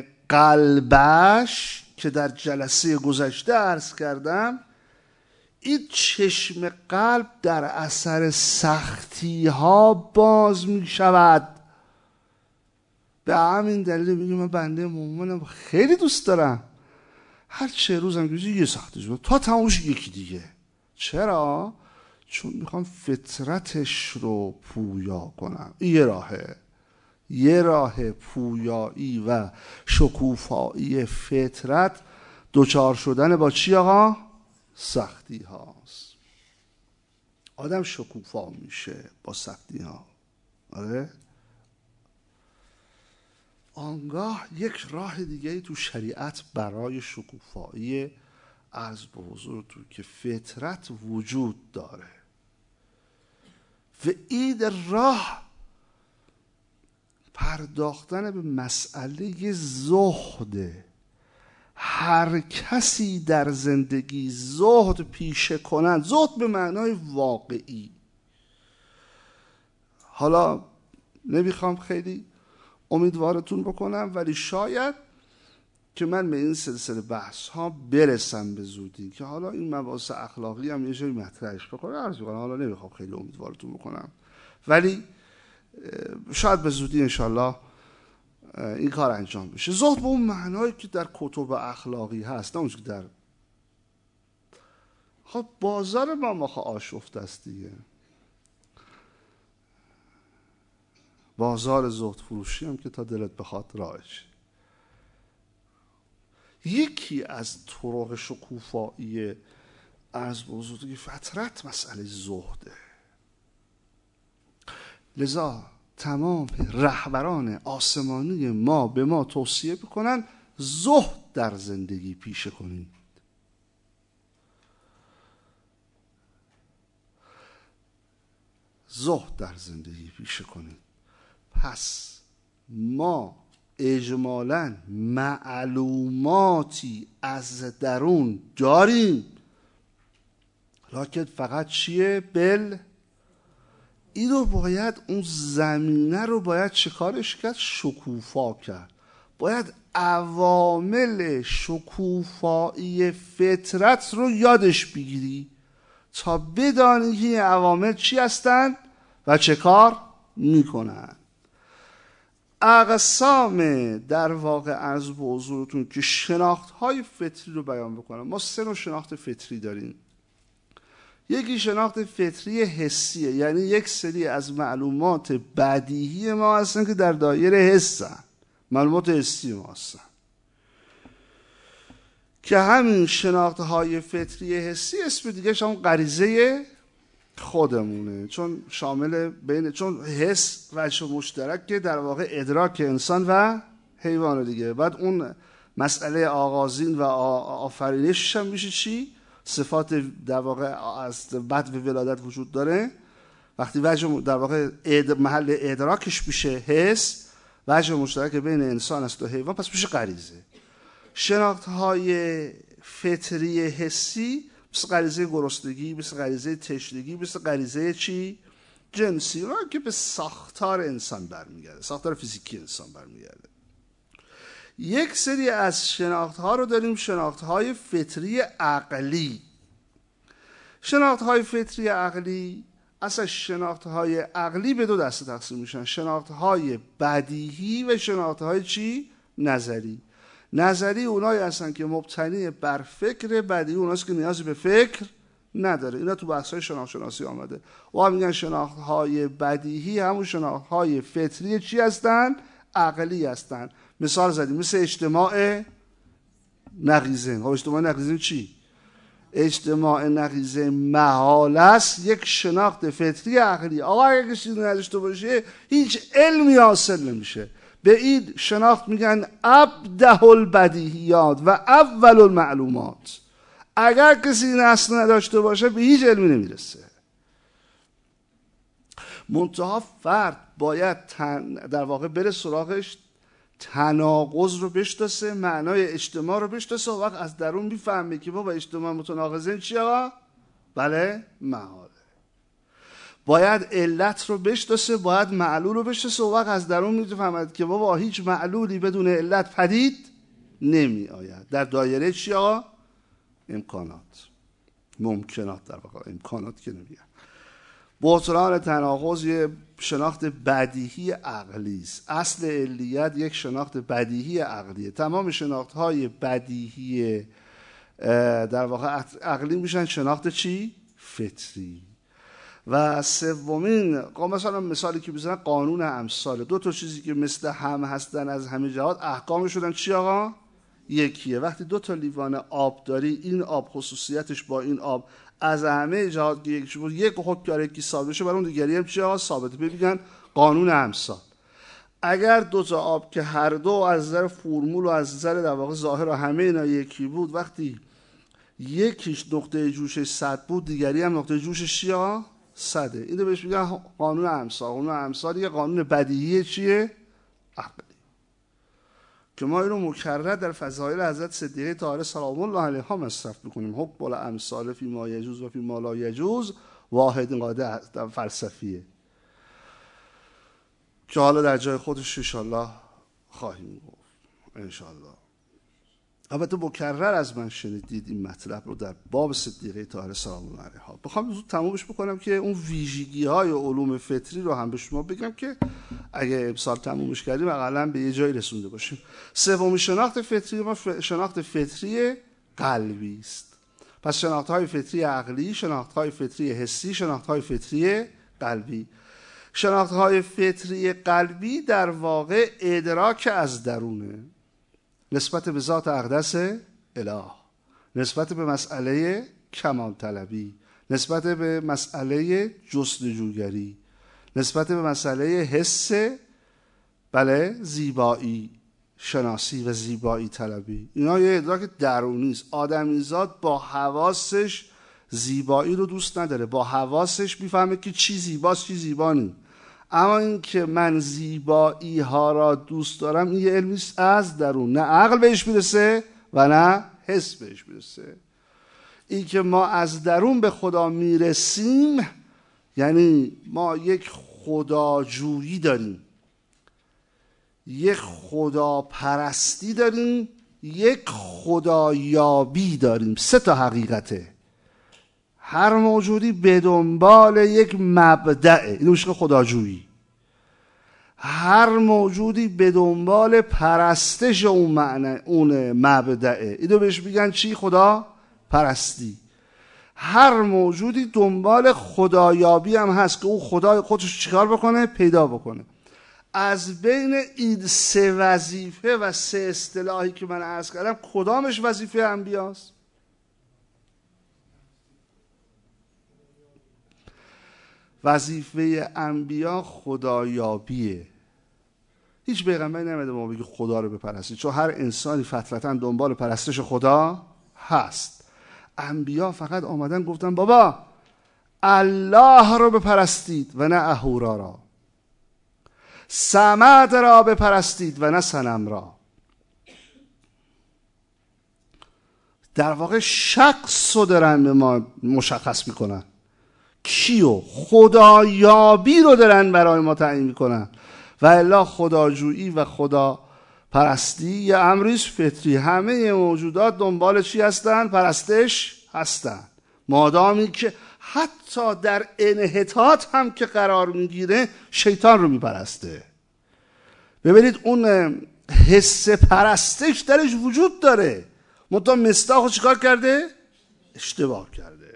قلبش که در جلسه گذشته عرض کردم، این چشم قلب در اثر سختی ها باز می شود. به همین دلیل میگم من بنده مؤمنم خیلی دوست دارم، هر 4 روزم که یه سختی شد تا تمامش یکی دیگه. چرا؟ چون میخوام فطرتش رو پویا کنم. یه راه پویایی و شکوفایی فطرت دوچار شدن با چی آقا؟ سختی هاست. آدم شکوفا میشه با سختی ها. آره؟ آنگاه یک راه دیگه تو شریعت برای شکوفایی عرض به حضور تو که فطرت وجود داره و این راه پرداختن به مسئله زهده. هر کسی در زندگی زهد پیشه کنند، زهد به معنای واقعی. حالا نمیخوام خیلی امیدوارتون بکنم ولی شاید که من به این سلسله بحث ها برسم به زودی که حالا این مباحث اخلاقی هم یه جایی مطرحش بکنم. عرض می‌کنم حالا نمیخوام خیلی امیدوارتون بکنم ولی شاید به زودی انشالله این کار انجام بشه. زهد به اون معنایی که در کتب اخلاقی هست، نه اون که در خب بازار ما آشفته است دیگه. بازار زهد فروشی هم که تا دلت بخواد راهش. یکی از طرق شکوفایی عرض به حضورتون فطرت مسئله زهده. لذا تمام رهبران آسمانی ما به ما توصیه میکنن زهد در زندگی پیشه کنید. زهد در زندگی پیشه کنید. پس ما اجمالاً معلوماتی از درون داریم، لکن فقط چیه؟ اینو باید اون زمینه رو باید چکارش کرد؟ شکوفا کرد. باید عوامل شکوفایی فطرت رو یادش بگیری تا بدانی که این عوامل چی هستن و چه کار میکنن. اقسام در واقع عرض به حضورتون که شناخت‌های فطری رو بیان بکنم. ما 3 نوع شناخت فطری داریم. یکی شناخت فطری حسیه، یعنی یک سری از معلومات بدیهی ما هستن که در دایره حسن، معلومات حسی ما هستن، که همین شناخت‌های فطری حسی اسم دیگه همون غریزه خودمونه، چون شامل چون حس وجه مشترک که در واقع ادراک انسان و حیوان دیگه. بعد اون مسئله آغازین و آفرینشش هم میشه چی؟ صفات در واقع از بعد و ولادت وجود داره. وقتی وجه در واقع محل ادراکش میشه حس، وجه مشترک بین انسان است و حیوان، پس میشه غریزه. شناخت‌های فطری حسی مثل غریزه گرسنگی، مثل غریزه تشنگی، مثل غریزه چی؟ جنسی، را که به ساختار انسان برمیگرده، ساختار فیزیکی انسان برمیگرده. یک سری از شناخت‌ها رو داریم شناخت‌های فطری عقلی. شناخت‌های فطری عقلی اصلا شناخت‌های عقلی به 2 دسته تقسیم میشن: شناخت‌های بدیهی و شناخت‌های چی؟ نظری. نظری اونایی هستن که مبتنی بر فکر، بدیهی اوناست که نیازی به فکر نداره. اینا تو بحث‌های شناخت آمده. و هم میگن شناخت‌های بدیهی همون شناخت‌های فطری چی هستن؟ عقلی هستن. مثال زدیم مثل اجتماع نقیضین. خب اجتماع نقیضین چی؟ اجتماع نقیضین محاله است یک شناخت فطری عقلی. آقا اگه کسی نداشته باشه هیچ علمی حاصل نمیشه. به این شناخت میگن ابدع البدیهیات و اول المعلومات. اگر کسی این اصل نداشته باشه به هیچ علمی نمیرسه. منتها فرد باید در واقع بره سراغش، تناقض رو بشناسه، معنای اجتماع رو بشناسه، و وقت از درون میفهمه که بابا اجتماع متناقضین چی آقا؟ بله، محاله. باید علت رو بشناسه، باید معلول رو بشناسه، و وقت از درون میفهمد که بابا هیچ معلولی بدون علت پدید نمی آید. در دایره چی آقا؟ امکانات، ممکنات، در واقع امکانات که نمیگن. بطلان تناقض یه شناخت بدیهی عقلی است. اصل علیت یک شناخت بدیهی عقلیه. تمام شناخت‌های بدیهی در واقع عقلی میشن شناخت چی؟ فطری. و سومین مثلا مثالی که بزنن قانون امثال. 2 تا چیزی که مثل هم هستن از همه جهات احکام شدن چی آقا؟ یکیه. وقتی 2 تا لیوان آب داری، این آب خصوصیتش با این آب از همه جهات که یکیش بود، یک حکم داره که ثابت بشه، برای اون دیگری هم چی آقا؟ ثابته. بگن قانون امثال. اگر 2 تا آب که هر دو از نظر فرمول و از نظر در واقع ظاهر و همه اینا یکی بود، وقتی یکیش نقطه جوشش 100 بود، دیگری هم نقطه جوشش چی آقا؟ 100. اینو بهش میگن قانون امثال. قانون امثال یه قانون بدیهی چیه؟ عقلی. که ما اینو مکرر در فضایل حضرت صدیقه طاهره سلام الله علیها مصرف میکنیم. حکم الامثال فی ما یجوز و فی ما لا یجوز واحد قاعده در فلسفیه که حالا در جای خودش انشالله خواهیم گفت انشالله. البته مکرر از من شنیدید این مطلب رو در باب صدیقه طاهره سلام الله علیها. بخوام زود تمومش بکنم که اون ویژگی‌های علوم فطری رو هم به شما بگم که اگه امسال تمومش کردیم حداقل به یه جایی رسونده باشیم. سومین شناخت فطری ما شناخت فطری قلبی است. پس شناخت‌های فطری عقلی، شناخت‌های فطری حسی، شناخت‌های فطری قلبی. شناخت‌های فطری قلبی در واقع ادراک از درونه نسبت به ذات اقدس اله، نسبت به مسئله کمال طلبی، نسبت به مسئله جستجوگری، نسبت به مسئله حس زیبایی شناسی و زیبایی طلبی. اینا یه ادراک درونی است. آدمیزاد با حواسش زیبایی رو دوست نداره، با حواسش میفهمه که چی زیباست چی زیبا نیست. اما این که من زیبایی ها را دوست دارم این یه علمی است از درون، نه عقل بهش میرسه و نه حس بهش میرسه. این که ما از درون به خدا میرسیم یعنی ما یک خداجویی داریم، یک خدا پرستی داریم، یک خدایابی داریم. 3 تا حقیقته. هر موجودی به دنبال یک مبدأه، اینو میشه خداجویی. هر موجودی به دنبال پرستش اون مبدأه، اینو بهش میگن چی؟ خدا پرستی. هر موجودی دنبال خدایابی هم هست که اون خدای خودش چیکار بکنه؟ پیدا بکنه. از بین این 3 وظیفه و 3 اصطلاحی که من عرض کردم کدامش وظیفه انبیاست؟ وظیفه انبیا خدایابیه. هیچ پیغمبری نمیده ما بگه خدا رو بپرستید، چون هر انسانی فطرتاً دنبال پرستش خدا هست. انبیا فقط آمدن گفتن بابا الله رو بپرستید و نه اهورا را، صمد را بپرستید و نه صنم را. در واقع شخص رو دارن به ما مشخص میکنن، کیو؟ خدایابی رو دارن برای ما تعیین میکنن. و الا خداجویی و خدا پرستی یه امریست فطری. همه موجودات دنبال چی هستن؟ پرستش هستن. مادامی که حتی در انحطاط هم که قرار میگیره شیطان رو میپرسته. ببینید اون حس پرستش درش وجود داره، منتها مصداق رو چیکار کرده؟ اشتباه کرده.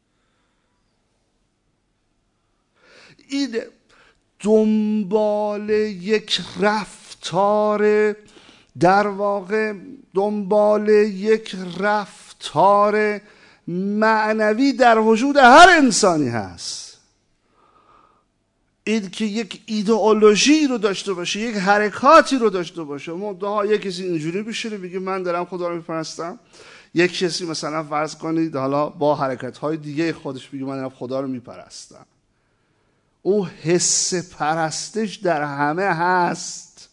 این دنبال یک رفتار، در واقع دنبال یک رفتار معنوی در وجود هر انسانی هست. این که یک ایدئولوژی رو داشته باشه، یک حرکاتی رو داشته باشه. منتها یک کسی اینجوری بشه بگه من دارم خدا رو میپرستم، یک کسی مثلا فرض کنید حالا با حرکت‌های دیگه خودش بگه من دارم خدا رو میپرستم. اون حس پرستش در همه هست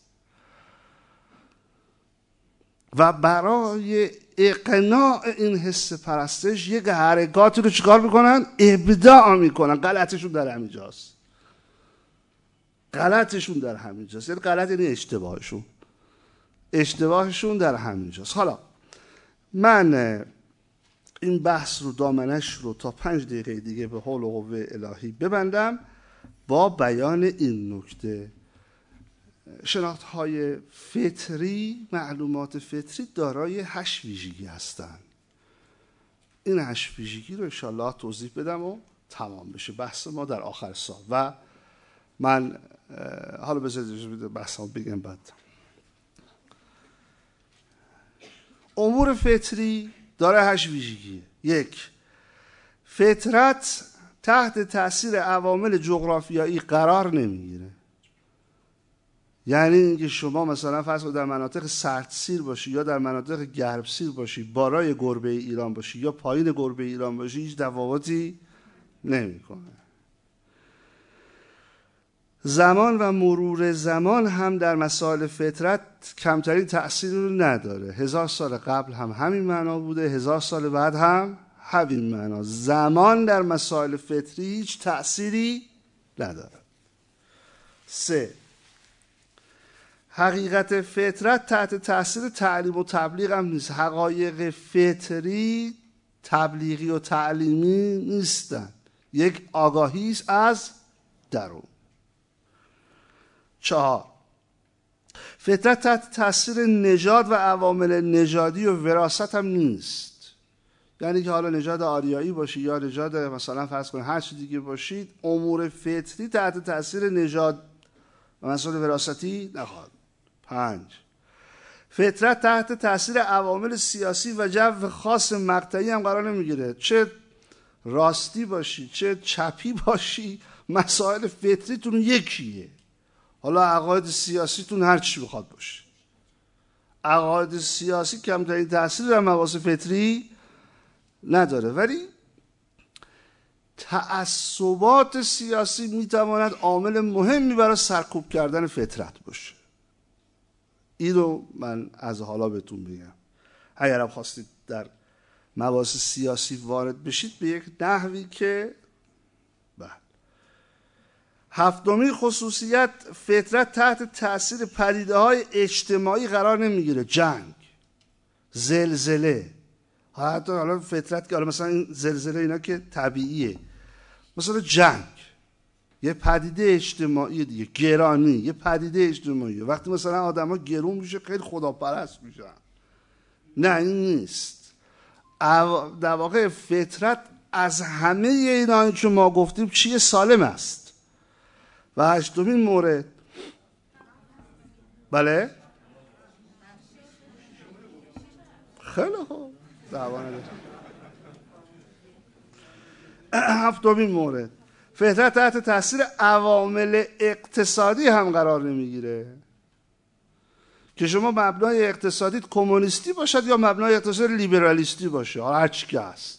و برای اقناع این حس پرستش یک حرکاتی رو چیکار میکنن؟ ابداع میکنن. غلطشون در همینجاست. غلطشون در همینجاست. یعنی غلط یعنی اشتباهشون. اشتباهشون در همینجاست. حالا من این بحث رو دامنش رو تا 5 دقیقه دیگه به حول و قوه الهی ببندم با بیان این نکته. شناخت‌های فطری، معلومات فطری دارای 8 ویژگی هستند. این 8 ویژگی رو انشاءالله توضیح بدم و تمام بشه بحث ما در آخر سال. و من حالا بذارید بحثمو بگم بعد. امور فطری داره 8 ویژگی. 1. فطرت تحت تأثیر عوامل جغرافیایی قرار نمیگیره. یعنی اینکه شما مثلا فرض کنید در مناطق سردسیر باشی یا در مناطق گرمسیر باشی، بالای گربه ایران باشی یا پایین گربه ایران باشی، هیچ تفاوتی نمیکنه. زمان و مرور زمان هم در مسائل فطرت کمترین تأثیر رو نداره. 1000 سال قبل هم همین معنا بوده، 1000 سال بعد هم همین معنا. زمان در مسائل فطری هیچ تأثیری نداره. 3. حقیقت فطرت تحت تاثیر تعلیم و تبلیغ هم نیست. حقایق فطری تبلیغی و تعلیمی نیستن، یک آگاهی است از درون. 4. فطرت تحت تاثیر نژاد و عوامل نژادی و وراثت هم نیست. یعنی که حالا نژاد آریایی باشی یا نژاد مثلا فرض کنید هر چی دیگه باشید، امور فطری تحت تاثیر نژاد و مسائل وراثتی نخواهد. 5. فطرت تحت تاثیر عوامل سیاسی و جو خاص مقطعی هم قرار نمیگیره. چه راستی باشی چه چپی باشی، مسائل فطریتون یکیه. حالا عقاید سیاسیتون هر چی بخواد باشه، عقاید سیاسی کمترین تاثیر در مباحث فطری نداره، ولی تعصبات سیاسی میتواند عامل مهمی برای سرکوب کردن فطرت باشه. این رو من از حالا بهتون میگم. اگرم خواستید در مباحث سیاسی وارد بشید به یک نحوی که 7. خصوصیت فطرت تحت تاثیر پدیده‌های اجتماعی قرار نمیگیره. جنگ، زلزله، حالا فطرت که حالا مثلا این زلزله اینا که طبیعیه، مثلا جنگ یه پدیده اجتماعی دیگه، گرانی یه پدیده اجتماعیه. وقتی مثلا آدم‌ها گرون میشه خیلی خداپرست میشن، نه این نیست. در واقع فطرت از همه اینا که ما گفتیم چیه؟ سالم است. و 8 مورد، بله خیلی خوب، دعوا نداره. 7 مورد، فطرت تحت تاثیر عوامل اقتصادی هم قرار نمیگیره که شما مبنای اقتصادیت کمونیستی باشد یا مبنای اقتصادی لیبرالیستی باشه، هر چی که هست.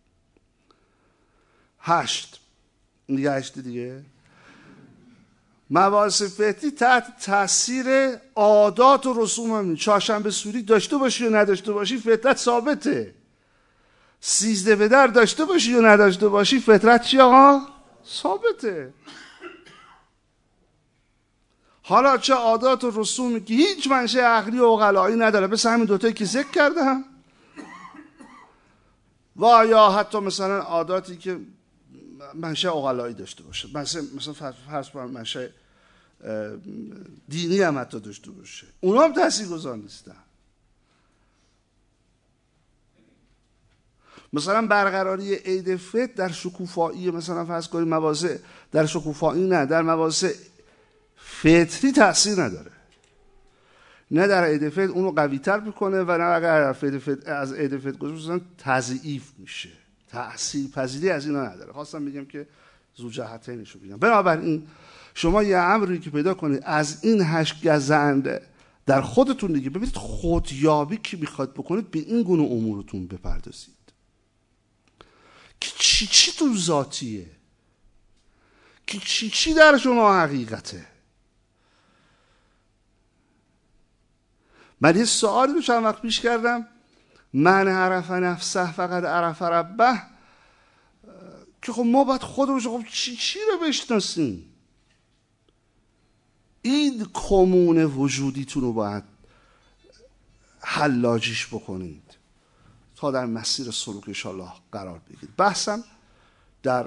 8 دیگه مباحث فطری تحت تاثیر عادات و رسوم هم. چهارشنبه سوری داشته باشی یا نداشته باشی فطرت ثابته. 13 به در داشته باشی یا نداشته باشی فطرت چی آقا؟ ثابته. حالا چه عادات و رسومی که هیچ منشأ عقلی و عقلایی نداره، مثل همین دوتایی که ذکر کردم، و یا حتی مثلا عاداتی که منشأ عقلایی داشته باشه، مثلا فرض کنم منشأ دینی هم حتی داشته باشه، اونا هم تاثیرگذار نیستن. مثلا برقراری عید فطر در شکوفایی، مثلا فرض کنیم مباحث در شکوفایی نه، در مباحث فطری تاثیر نداره. نه در عید فطر اونو قوی تر میکنه و نه اگر از عید فطر گذاشت تضعیف میشه. تأثیر پذیری از اینا نداره. خواستم بگم که زو جهتینشو بگم. بنابراین شما یه امری که پیدا کنید از این 8 گزند در خودتون دیگه ببینید خودیابی که میخواد بکنید به این گونه امورتون بپردازید که چی تو ذاتیه، که چی در شما حقیقته. من یه سوالی رو چند وقت پیش کردم، من عرف نفسه فقط عرف ربه، که خب ما باید خودمون خب چی رو بشناسیم؟ این کمون وجودیتون رو باید حلاجیش بکنید تا در مسیر سلوک انشاءالله قرار بگیرید. بحثم در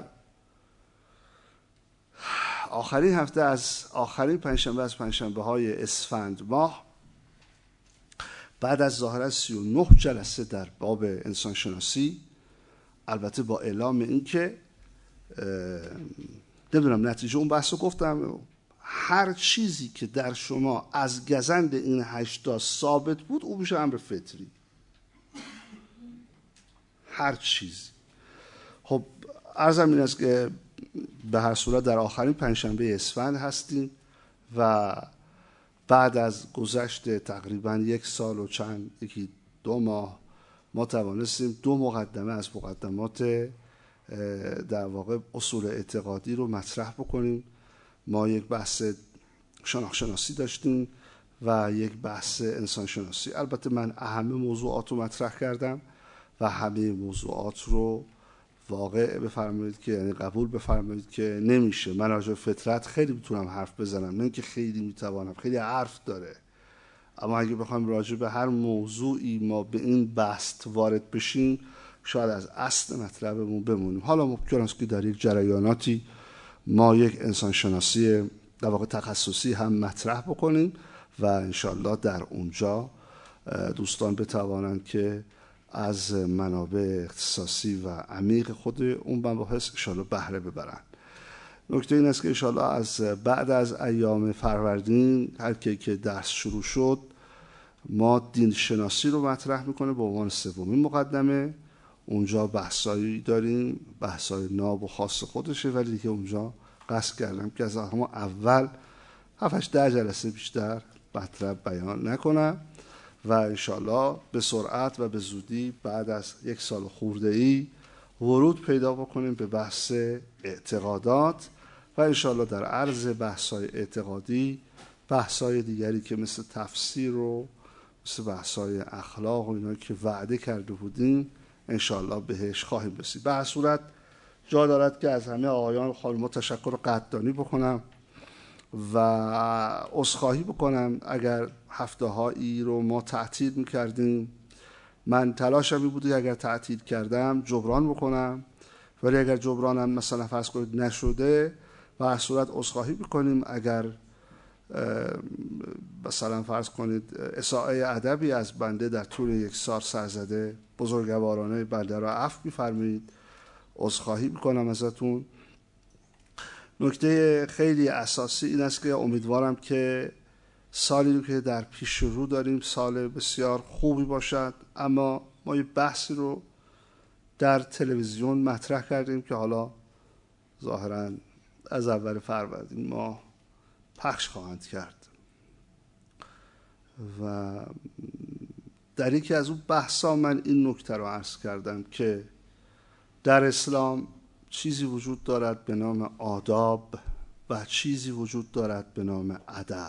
آخرین هفته از آخرین پنجشنبه از پنجشنبه‌های اسفند ماه، بعد از ظاهرا 39 جلسه در باب انسانشناسی، البته با اعلام این که نمیدونم نتیجه اون بحث رو گفتم، هر چیزی که در شما از گزند این 8 ثابت بود او میشه امر فطری. هر چیزی. خب عرضم این است که به هر صورت در آخرین پنجشنبه اسفند هستیم و بعد از گذشت تقریبا 1 سال و یکی 2 ماه ما توانستیم 2 مقدمه از مقدمات در واقع اصول اعتقادی رو مطرح بکنیم. ما یک بحث شناخت داشتیم و یک بحث انسان شناسی. البته من اهم موضوعات رو مطرح کردم و همه موضوعات رو واقع بفرمایید که یعنی قبول بفرمایید که نمیشه. من راجع به فطرت خیلی میتونم حرف بزنم، نه که خیلی میتوانم، خیلی حرف داره، اما اگه بخوایم راجع به هر موضوعی ما به این بحث وارد بشیم شاید از اصل مطلبمون بمونیم. حالا ممکن است که در یک جریاناتی ما یک انسانشناسی در واقع تخصصی هم مطرح بکنیم و انشالله در اونجا دوستان بتوانند که از منابع اختصاصی و عمیق خود اون مباحث انشالله بهره ببرند. نکته این است که انشالله از بعد از ایام فروردین هر که درس شروع شد ما دین شناسی رو مطرح میکنه به عنوان سومین مقدمه. اونجا بحثایی داریم، بحثای ناب و خاص خودشه، ولی دیگه اونجا قصد کردم که از همون اول 7-8 جلسه بیشتر مطلب بیان نکنم و انشالله به سرعت و به زودی بعد از 1 سال خورده‌ای ورود پیدا بکنیم به بحث اعتقادات و انشالله در عرض بحث‌های اعتقادی بحث‌های دیگری که مثل تفسیر و مثل بحث‌های اخلاق و اینا که وعده کرده بودیم انشالله بهش خواهیم رسید. به هر صورت جا دارد که از همه آقایان و خانم‌ها تشکر قدردانی بکنم و عذرخواهی بکنم اگر هفته‌هایی رو ما تعطیل می‌کردیم. من تلاشم این بوده اگر تعطیل کردم جبران بکنم، ولی اگر جبرانم مثلا فرض کنید نشده به هر صورت عذرخواهی بکنیم. اگر مثلا فرض کنید اساءه ادبی از بنده در طول 1 سال سر زده، بزرگوارانه بنده را عفو می‌فرمایید، عذرخواهی می‌کنم ازتون. نکته خیلی اساسی این است که امیدوارم که سالی رو که در پیش رو داریم سال بسیار خوبی باشد. اما ما یه بحثی رو در تلویزیون مطرح کردیم که حالا ظاهراً از اول فروردین ما پخش خواهند کرد و در یکی از اون بحثا من این نکته رو عرض کردم که در اسلام چیزی وجود دارد به نام آداب و چیزی وجود دارد به نام ادب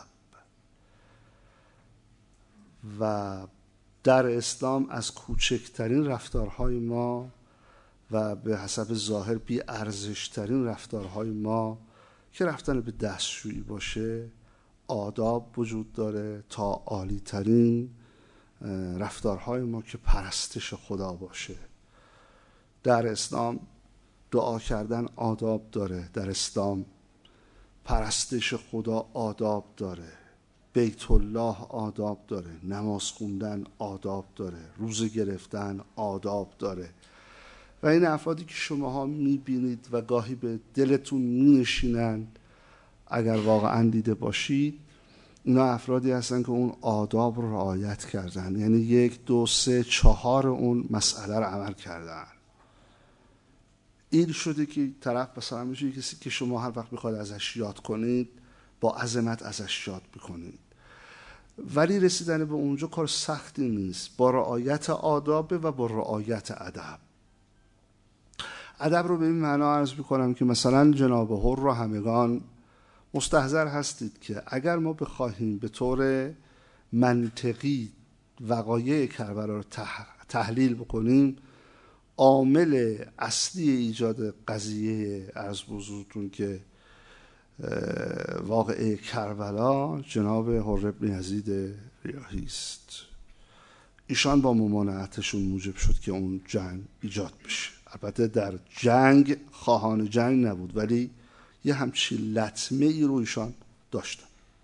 و در اسلام از کوچکترین رفتارهای ما و به حسب ظاهر بی ارزشترین رفتارهای ما که رفتن به دستشویی باشه آداب وجود داره تا عالی‌ترین رفتارهای ما که پرستش خدا باشه. در اسلام دعا کردن آداب داره، در اسلام پرستش خدا آداب داره، بیت الله آداب داره، نماز خوندن آداب داره، روزه گرفتن آداب داره و این افرادی که شماها میبینید و گاهی به دلتون مینشینند اگر واقعا دیده باشید اینا افرادی هستن که اون آداب رو رعایت کردن، یعنی 1 2 3 4 اون مسئله رو عمل کردن. این شده که طرف مثلا میشه کسی که شما هر وقت بخواید ازش یاد کنید با عظمت ازش یاد بکنید، ولی رسیدن به اونجا کار سختی نیست، با رعایت آداب و با رعایت ادب. ادب رو به این معنا عرض میکنم که مثلا جناب حر رو همگان مستحضر هستید که اگر ما بخواهیم به طور منطقی وقایع کربلا رو تحلیل بکنیم عامل اصلی ایجاد قضیه عرض بزرگتون که واقعه کربلا جناب حر بن یزید ریاحی است. ایشان با ممانعتشون موجب شد که اون جنگ ایجاد بشه. البته در جنگ خواهان جنگ نبود ولی یه همچین لطمه ای رو ایشان داشتن،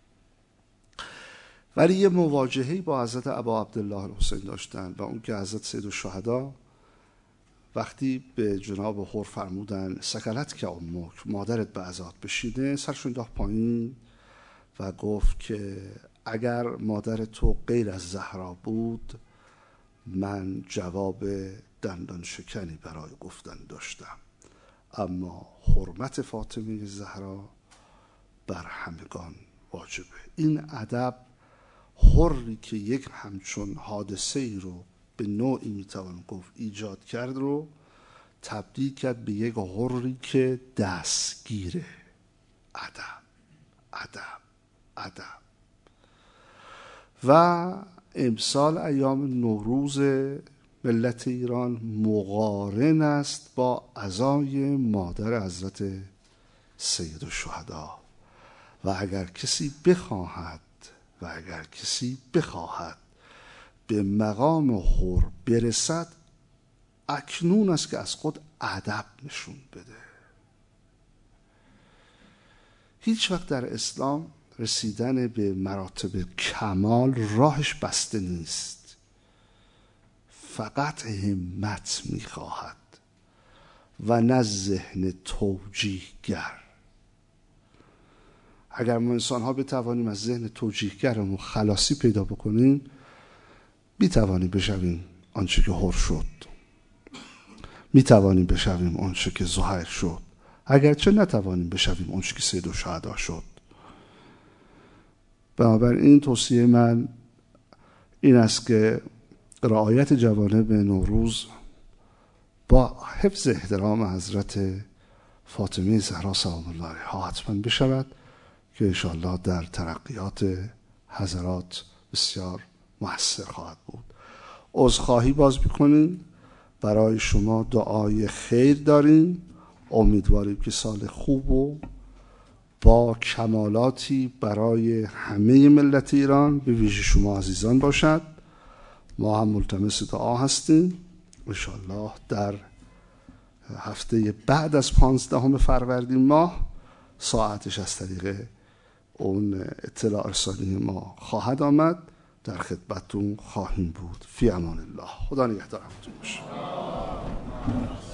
ولی یه مواجهه‌ای با حضرت ابا عبدالله الحسین داشتن و اون که حضرت سید الشهدا وقتی به جناب حر فرمودن سکلت که امک مادرت به عزات بشینه سرشون انداخت پایین و گفت که اگر مادر تو غیر از زهرا بود من جواب دندان شکنی برای گفتن داشتم، اما حرمت فاطمه زهرا بر همگان واجبه. این ادب حری که یک همچون حادثه ای رو به نوعی میتوان گفت ایجاد کرد رو تبدیل کرد به یک حری که دستگیره. ادب ادب ادب. و امسال ایام نوروز ملت ایران مقارن است با عزای مادر حضرت سید الشهدا و اگر کسی بخواهد به مقام حر برسد اکنون است که از خود ادب نشون بده. هیچ وقت در اسلام رسیدن به مراتب کمال راهش بسته نیست، فقط همت میخواهد و نه ذهن توجیهگر. اگر ما انسان ها بتوانیم از ذهن توجیهگرمون خلاصی پیدا بکنیم، میتوانیم بشویم آنچه که حر شد، میتوانیم بشویم آنچه که زهیر شد، اگرچه نتوانیم بشویم آنچه که سید الشهدا شد. بنابراین توصیه من این است که رعایت جوانب نوروز با حفظ احترام حضرت فاطمه زهرا سلام الله علیها حتما بشود که انشاءالله در ترقیات حضرات بسیار مؤثر خواهد بود. عذرخواهی باز بکنیم، برای شما دعای خیر داریم، امیدواریم که سال خوب و با کمالاتی برای همه ملت ایران به ویژه شما عزیزان باشد. ما هم ملتمس دعا هستیم. انشاءالله در هفته بعد از 15 فروردین ماه ساعتش از طریق اون اطلاع رسانی ما خواهد آمد، در خدمتتون خواهیم بود. فی امان الله. خدا نگهدارتون باشه.